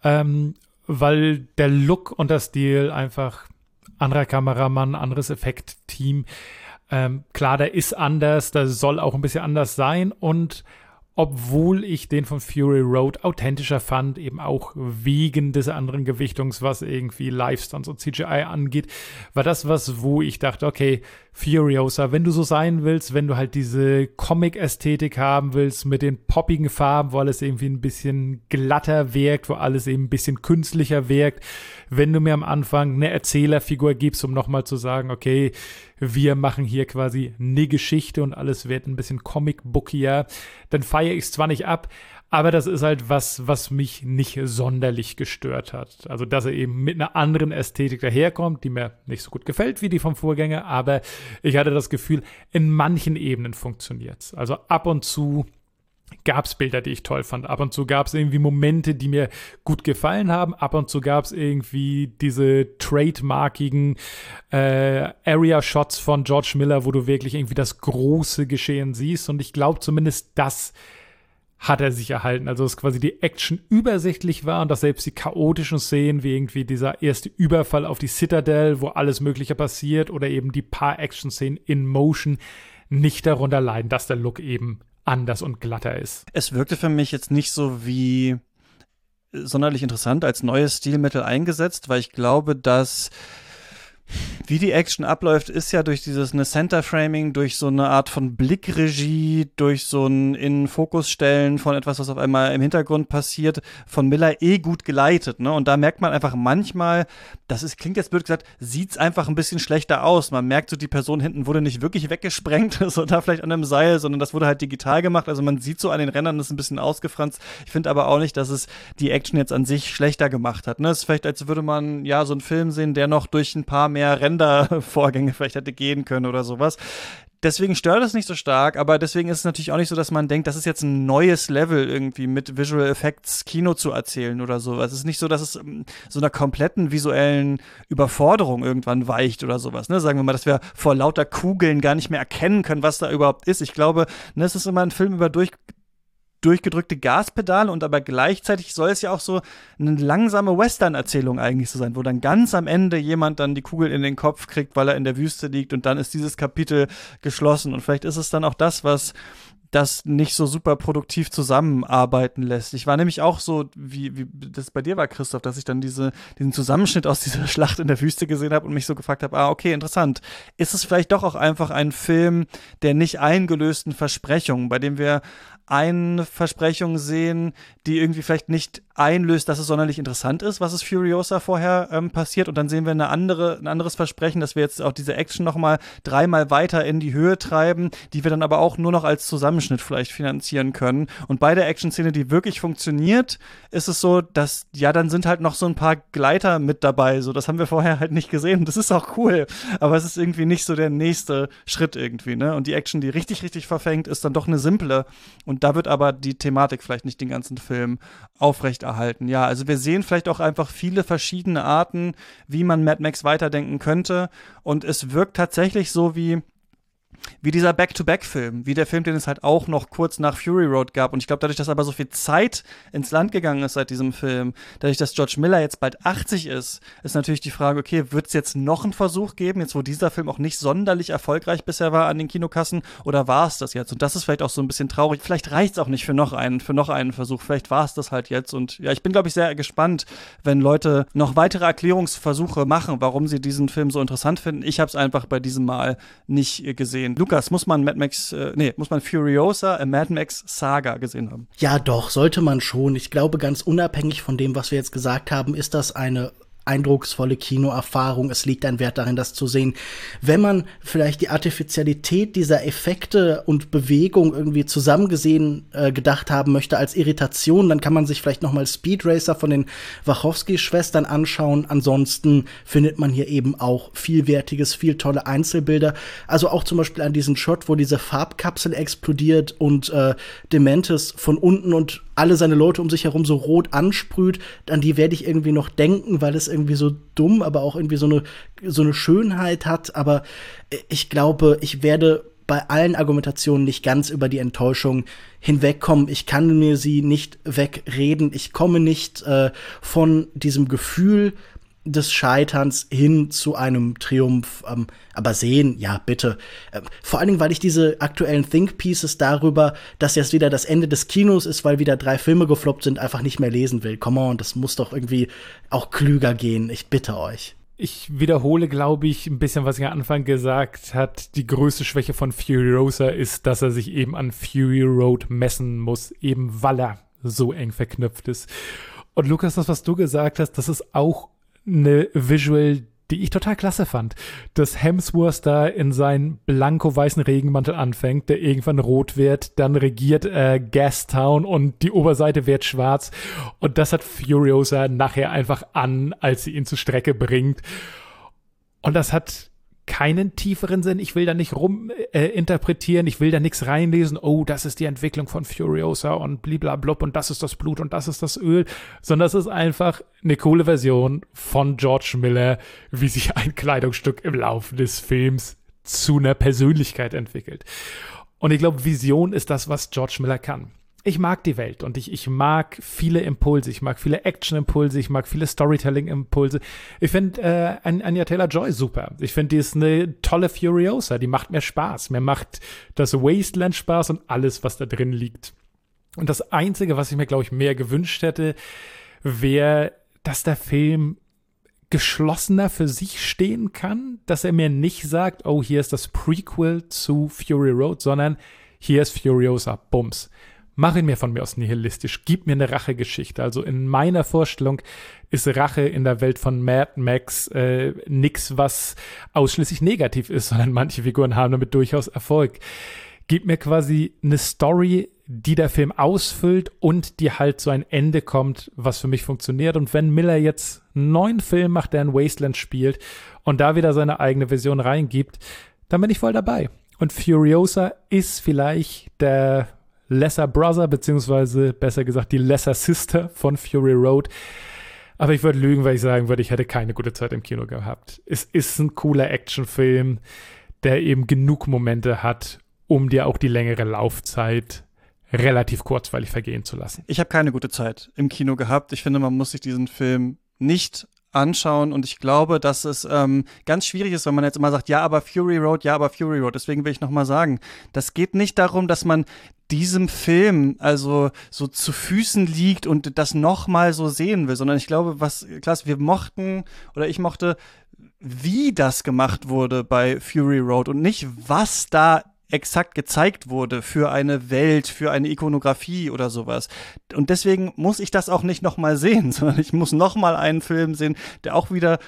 weil der Look und der Stil einfach anderer Kameramann, anderes Effektteam, klar, der ist anders, der soll auch ein bisschen anders sein und obwohl ich den von Fury Road authentischer fand, eben auch wegen des anderen Gewichtungs, was irgendwie Livestunts und CGI angeht, war das was, wo ich dachte, okay, Furiosa, wenn du so sein willst, wenn du halt diese Comic-Ästhetik haben willst mit den poppigen Farben, wo alles irgendwie ein bisschen glatter wirkt, wo alles eben ein bisschen künstlicher wirkt, wenn du mir am Anfang eine Erzählerfigur gibst, um nochmal zu sagen, okay, wir machen hier quasi eine Geschichte und alles wird ein bisschen comic-bookier, dann feiere ich es zwar nicht ab, aber das ist halt was mich nicht sonderlich gestört hat. Also, dass er eben mit einer anderen Ästhetik daherkommt, die mir nicht so gut gefällt wie die vom Vorgänger, aber ich hatte das Gefühl, in manchen Ebenen funktioniert's. Also ab und zu gab es Bilder, die ich toll fand. Ab und zu gab es irgendwie Momente, die mir gut gefallen haben. Ab und zu gab es irgendwie diese trademarkigen Area-Shots von George Miller, wo du wirklich irgendwie das große Geschehen siehst. Und ich glaube zumindest, das hat er sich erhalten. Also, dass quasi die Action übersichtlich war und dass selbst die chaotischen Szenen, wie irgendwie dieser erste Überfall auf die Citadel, wo alles Mögliche passiert, oder eben die paar Action-Szenen in Motion nicht darunter leiden, dass der Look eben anders und glatter ist. Es wirkte für mich jetzt nicht so wie sonderlich interessant als neues Stilmittel eingesetzt, weil ich glaube, dass wie die Action abläuft, ist ja durch dieses Center-Framing, durch so eine Art von Blickregie, durch so ein In-Fokus-Stellen von etwas, was auf einmal im Hintergrund passiert, von Miller gut geleitet, ne? Und da merkt man einfach manchmal, klingt jetzt blöd gesagt, sieht's einfach ein bisschen schlechter aus. Man merkt so, die Person hinten wurde nicht wirklich weggesprengt, so da vielleicht an einem Seil, sondern das wurde halt digital gemacht. Also man sieht so an den Rändern, das ist ein bisschen ausgefranst. Ich finde aber auch nicht, dass es die Action jetzt an sich schlechter gemacht hat, ne? Es ist vielleicht, als würde man ja so einen Film sehen, der noch durch ein paar mehr Rendervorgänge vielleicht hätte gehen können oder sowas. Deswegen stört es nicht so stark, aber deswegen ist es natürlich auch nicht so, dass man denkt, das ist jetzt ein neues Level irgendwie mit Visual Effects Kino zu erzählen oder so. Es ist nicht so, dass es so einer kompletten visuellen Überforderung irgendwann weicht oder sowas. Ne? Sagen wir mal, dass wir vor lauter Kugeln gar nicht mehr erkennen können, was da überhaupt ist. Ich glaube, es ist immer ein Film über durchgedrückte Gaspedale und aber gleichzeitig soll es ja auch so eine langsame Western-Erzählung eigentlich so sein, wo dann ganz am Ende jemand dann die Kugel in den Kopf kriegt, weil er in der Wüste liegt und dann ist dieses Kapitel geschlossen und vielleicht ist es dann auch das, was das nicht so super produktiv zusammenarbeiten lässt. Ich war nämlich auch so, wie das bei dir war, Christoph, dass ich dann diesen Zusammenschnitt aus dieser Schlacht in der Wüste gesehen habe und mich so gefragt habe, okay, interessant. Ist es vielleicht doch auch einfach ein Film der nicht eingelösten Versprechungen, bei dem wir eine Versprechung sehen, die irgendwie vielleicht nicht einlöst, dass es sonderlich interessant ist, was es Furiosa vorher passiert, und dann sehen wir ein anderes Versprechen, dass wir jetzt auch diese Action nochmal 3-mal weiter in die Höhe treiben, die wir dann aber auch nur noch als Zusammenschnitt vielleicht finanzieren können. Und bei der Action-Szene, die wirklich funktioniert, ist es so, dass, ja, dann sind halt noch so ein paar Gleiter mit dabei, so, das haben wir vorher halt nicht gesehen, das ist auch cool, aber es ist irgendwie nicht so der nächste Schritt irgendwie, ne, und die Action, die richtig, richtig verfängt, ist dann doch eine simple, und da wird aber die Thematik vielleicht nicht den ganzen Film aufrechterhalten. Ja, also wir sehen vielleicht auch einfach viele verschiedene Arten, wie man Mad Max weiterdenken könnte, und es wirkt tatsächlich so wie dieser Back-to-Back-Film, wie der Film, den es halt auch noch kurz nach Fury Road gab. Und ich glaube, dadurch, dass aber so viel Zeit ins Land gegangen ist seit diesem Film, dadurch, dass George Miller jetzt bald 80 ist natürlich die Frage, okay, wird es jetzt noch einen Versuch geben, jetzt wo dieser Film auch nicht sonderlich erfolgreich bisher war an den Kinokassen, oder war es das jetzt? Und das ist vielleicht auch so ein bisschen traurig. Vielleicht reicht es auch nicht für noch einen Versuch. Vielleicht war es das halt jetzt. Und ja, ich bin, glaube ich, sehr gespannt, wenn Leute noch weitere Erklärungsversuche machen, warum sie diesen Film so interessant finden. Ich habe es einfach bei diesem Mal nicht gesehen. Lukas, muss man Furiosa, a Mad Max Saga gesehen haben? Ja, doch, sollte man schon. Ich glaube, ganz unabhängig von dem, was wir jetzt gesagt haben, ist das eine eindrucksvolle Kinoerfahrung. Es liegt ein Wert darin, das zu sehen. Wenn man vielleicht die Artificialität dieser Effekte und Bewegung irgendwie zusammengesehen gedacht haben möchte als Irritation, dann kann man sich vielleicht noch mal Speed Racer von den Wachowski-Schwestern anschauen. Ansonsten findet man hier eben auch viel tolle Einzelbilder. Also auch zum Beispiel an diesem Shot, wo diese Farbkapsel explodiert und Dementis von unten und alle seine Leute um sich herum so rot ansprüht, an die werde ich irgendwie noch denken, weil es irgendwie so dumm, aber auch irgendwie so eine Schönheit hat. Aber ich glaube, ich werde bei allen Argumentationen nicht ganz über die Enttäuschung hinwegkommen. Ich kann mir sie nicht wegreden. Ich komme nicht von diesem Gefühl des Scheiterns hin zu einem Triumph, aber sehen, ja, bitte. Vor allen Dingen, weil ich diese aktuellen Think Pieces darüber, dass jetzt wieder das Ende des Kinos ist, weil wieder 3 Filme gefloppt sind, einfach nicht mehr lesen will. Come on, das muss doch irgendwie auch klüger gehen. Ich bitte euch. Ich wiederhole, glaube ich, ein bisschen, was ich am Anfang gesagt hat. Die größte Schwäche von Furiosa ist, dass er sich eben an Fury Road messen muss, eben weil er so eng verknüpft ist. Und Lukas, das, was du gesagt hast, das ist auch eine Visual, die ich total klasse fand. Dass Hemsworth da in seinen blanko-weißen Regenmantel anfängt, der irgendwann rot wird, dann regiert Gastown und die Oberseite wird schwarz. Und das hat Furiosa nachher einfach an, als sie ihn zur Strecke bringt. Und das hat keinen tieferen Sinn. Ich will da nicht interpretieren, ich will da nichts reinlesen. Oh, das ist die Entwicklung von Furiosa und bliblablub und das ist das Blut und das ist das Öl. Sondern es ist einfach eine coole Version von George Miller, wie sich ein Kleidungsstück im Laufe des Films zu einer Persönlichkeit entwickelt. Und ich glaube, Vision ist das, was George Miller kann. Ich mag die Welt und ich mag viele Impulse, ich mag viele Action-Impulse, ich mag viele Storytelling-Impulse. Ich finde Anya Taylor-Joy super. Ich finde, die ist eine tolle Furiosa, die macht mir Spaß. Mir macht das Wasteland Spaß und alles, was da drin liegt. Und das Einzige, was ich mir, glaube ich, mehr gewünscht hätte, wäre, dass der Film geschlossener für sich stehen kann, dass er mir nicht sagt, oh, hier ist das Prequel zu Fury Road, sondern hier ist Furiosa, Bums. Mach ihn mir von mir aus nihilistisch, gib mir eine Rachegeschichte. Also in meiner Vorstellung ist Rache in der Welt von Mad Max nix, was ausschließlich negativ ist, sondern manche Figuren haben damit durchaus Erfolg. Gib mir quasi eine Story, die der Film ausfüllt und die halt so ein Ende kommt, was für mich funktioniert. Und wenn Miller jetzt einen neuen Film macht, der in Wasteland spielt und da wieder seine eigene Version reingibt, dann bin ich voll dabei. Und Furiosa ist vielleicht der Lesser Brother, beziehungsweise besser gesagt die Lesser Sister von Fury Road. Aber ich würde lügen, weil ich sagen würde, ich hätte keine gute Zeit im Kino gehabt. Es ist ein cooler Actionfilm, der eben genug Momente hat, um dir auch die längere Laufzeit relativ kurzweilig vergehen zu lassen. Ich habe keine gute Zeit im Kino gehabt. Ich finde, man muss sich diesen Film nicht anschauen und ich glaube, dass es ganz schwierig ist, wenn man jetzt immer sagt, ja, aber Fury Road. Deswegen will ich nochmal sagen, das geht nicht darum, dass man diesem Film also so zu Füßen liegt und das nochmal so sehen will, sondern ich glaube, ich mochte, wie das gemacht wurde bei Fury Road und nicht, was da exakt gezeigt wurde für eine Welt, für eine Ikonografie oder sowas. Und deswegen muss ich das auch nicht nochmal sehen, sondern ich muss nochmal einen Film sehen, der auch wieder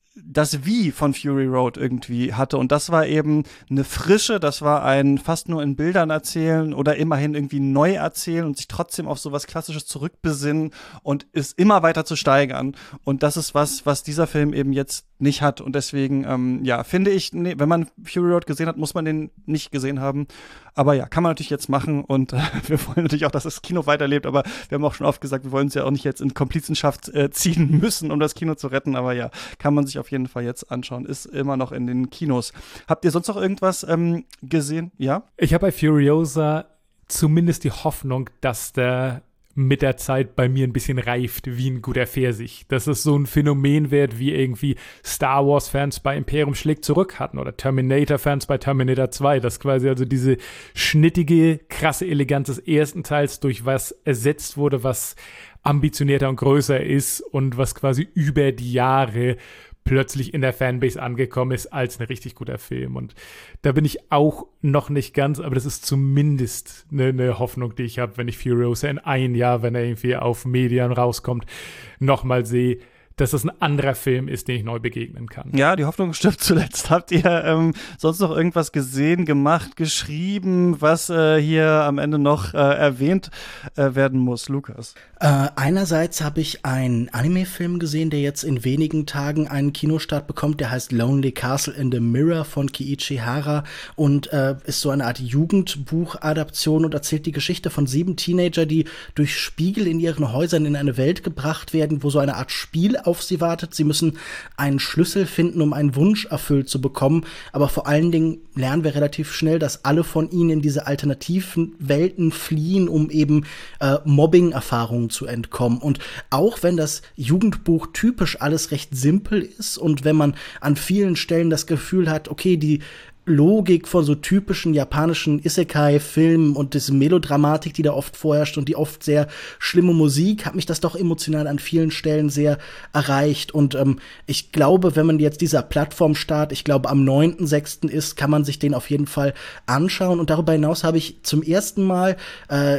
das Wie von Fury Road irgendwie hatte. Und das war eben eine Frische, das war ein fast nur in Bildern erzählen oder immerhin irgendwie neu erzählen und sich trotzdem auf sowas Klassisches zurückbesinnen und es immer weiter zu steigern. Und das ist was dieser Film eben jetzt nicht hat. Und deswegen, finde ich, wenn man Fury Road gesehen hat, muss man den nicht gesehen haben. Aber ja, kann man natürlich jetzt machen und wir wollen natürlich auch, dass das Kino weiterlebt, aber wir haben auch schon oft gesagt, wir wollen es ja auch nicht jetzt in Komplizenschaft ziehen müssen, um das Kino zu retten, aber ja, kann man sich auf jeden Fall jetzt anschauen, ist immer noch in den Kinos. Habt ihr sonst noch irgendwas gesehen? Ja? Ich habe bei Furiosa zumindest die Hoffnung, dass der mit der Zeit bei mir ein bisschen reift wie ein guter Pfirsich. Dass es so ein Phänomen wird, wie irgendwie Star Wars-Fans bei Imperium schlägt zurück hatten oder Terminator-Fans bei Terminator 2. Dass quasi also diese schnittige, krasse Eleganz des ersten Teils durch was ersetzt wurde, was ambitionierter und größer ist und was quasi über die Jahre plötzlich in der Fanbase angekommen ist als ein richtig guter Film. Und da bin ich auch noch nicht ganz, aber das ist zumindest eine Hoffnung, die ich habe, wenn ich Furiosa in ein Jahr, wenn er irgendwie auf Medien rauskommt, nochmal sehe, dass das ein anderer Film ist, den ich neu begegnen kann. Ja, die Hoffnung stirbt zuletzt. Habt ihr sonst noch irgendwas gesehen, gemacht, geschrieben, was hier am Ende noch erwähnt werden muss? Lukas? Einerseits habe ich einen Anime-Film gesehen, der jetzt in wenigen Tagen einen Kinostart bekommt. Der heißt Lonely Castle in the Mirror von Kiichi Hara und ist so eine Art Jugendbuch-Adaption und erzählt die Geschichte von 7 Teenager, die durch Spiegel in ihren Häusern in eine Welt gebracht werden, wo so eine Art Spiel auf sie wartet. Sie müssen einen Schlüssel finden, um einen Wunsch erfüllt zu bekommen. Aber vor allen Dingen lernen wir relativ schnell, dass alle von ihnen in diese alternativen Welten fliehen, um eben Mobbing-Erfahrungen zu entkommen. Und auch wenn das Jugendbuch typisch alles recht simpel ist und wenn man an vielen Stellen das Gefühl hat, okay, die Logik von so typischen japanischen Isekai-Filmen und diese Melodramatik, die da oft vorherrscht und die oft sehr schlimme Musik, hat mich das doch emotional an vielen Stellen sehr erreicht. Und ich glaube, wenn man jetzt dieser Plattformstart, ich glaube am 9.6. ist, kann man sich den auf jeden Fall anschauen. Und darüber hinaus habe ich zum ersten Mal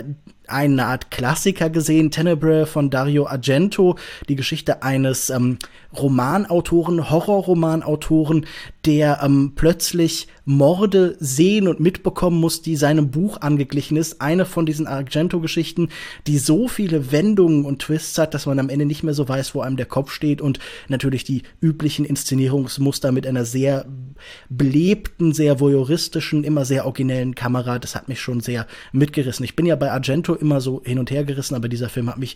eine Art Klassiker gesehen, Tenebrae von Dario Argento, die Geschichte eines Horrorromanautoren, der plötzlich Morde sehen und mitbekommen muss, die seinem Buch angeglichen ist. Eine von diesen Argento-Geschichten, die so viele Wendungen und Twists hat, dass man am Ende nicht mehr so weiß, wo einem der Kopf steht, und natürlich die üblichen Inszenierungsmuster mit einer sehr belebten, sehr voyeuristischen, immer sehr originellen Kamera. Das hat mich schon sehr mitgerissen. Ich bin ja bei Argento immer so hin und her gerissen, aber dieser Film hat mich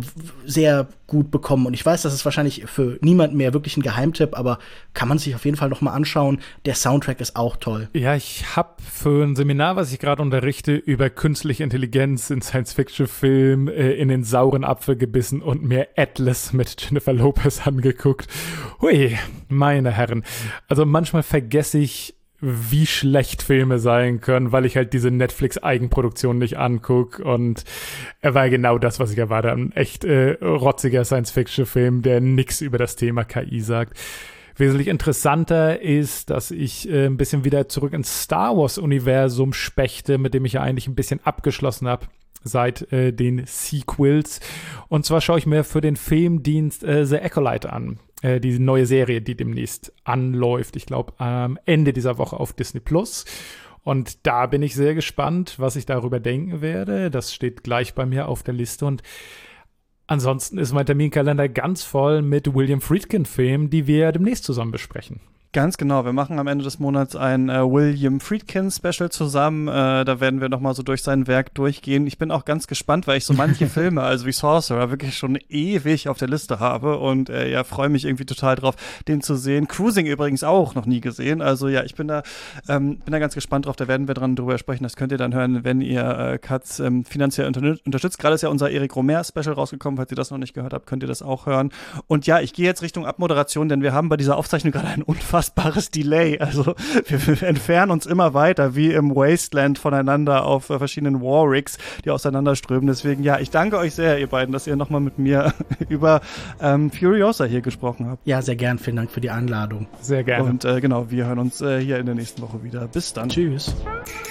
sehr gut bekommen. Und ich weiß, das ist wahrscheinlich für niemand mehr wirklich ein Geheimtipp, aber kann man sich auf jeden Fall noch mal anschauen. Der Soundtrack ist auch toll. Ja, ich habe für ein Seminar, was ich gerade unterrichte, über künstliche Intelligenz in Science-Fiction-Filmen in den sauren Apfel gebissen und mir Atlas mit Jennifer Lopez angeguckt. Hui, meine Herren. Also manchmal vergesse ich, wie schlecht Filme sein können, weil ich halt diese Netflix-Eigenproduktion nicht angucke, und er war genau das, was ich erwarte. Ein echt rotziger Science-Fiction-Film, der nichts über das Thema KI sagt. Wesentlich interessanter ist, dass ich ein bisschen wieder zurück ins Star Wars-Universum spechte, mit dem ich ja eigentlich ein bisschen abgeschlossen habe seit den Sequels. Und zwar schaue ich mir für den Filmdienst The Acolyte an. Die neue Serie, die demnächst anläuft. Ich glaube, am Ende dieser Woche auf Disney+. Und da bin ich sehr gespannt, was ich darüber denken werde. Das steht gleich bei mir auf der Liste. Und ansonsten ist mein Terminkalender ganz voll mit William Friedkin-Filmen, die wir demnächst zusammen besprechen. Ganz genau, wir machen am Ende des Monats ein William Friedkin-Special zusammen. Da werden wir nochmal so durch sein Werk durchgehen. Ich bin auch ganz gespannt, weil ich so manche Filme, also wie Sorcerer, wirklich schon ewig auf der Liste habe, und freue mich irgendwie total drauf, den zu sehen. Cruising übrigens auch noch nie gesehen. Also ja, ich bin da ganz gespannt drauf. Da werden wir drüber sprechen. Das könnt ihr dann hören, wenn ihr Katz finanziell unterstützt. Gerade ist ja unser Erik Romer-Special rausgekommen. Falls ihr das noch nicht gehört habt, könnt ihr das auch hören. Und ja, ich gehe jetzt Richtung Abmoderation, denn wir haben bei dieser Aufzeichnung gerade einen unfassbares Delay. Also wir entfernen uns immer weiter, wie im Wasteland voneinander auf verschiedenen Warwicks, die auseinanderströmen. Deswegen, ja, ich danke euch sehr, ihr beiden, dass ihr nochmal mit mir über Furiosa hier gesprochen habt. Ja, sehr gern. Vielen Dank für die Einladung. Sehr gerne. Und genau, wir hören uns hier in der nächsten Woche wieder. Bis dann. Tschüss.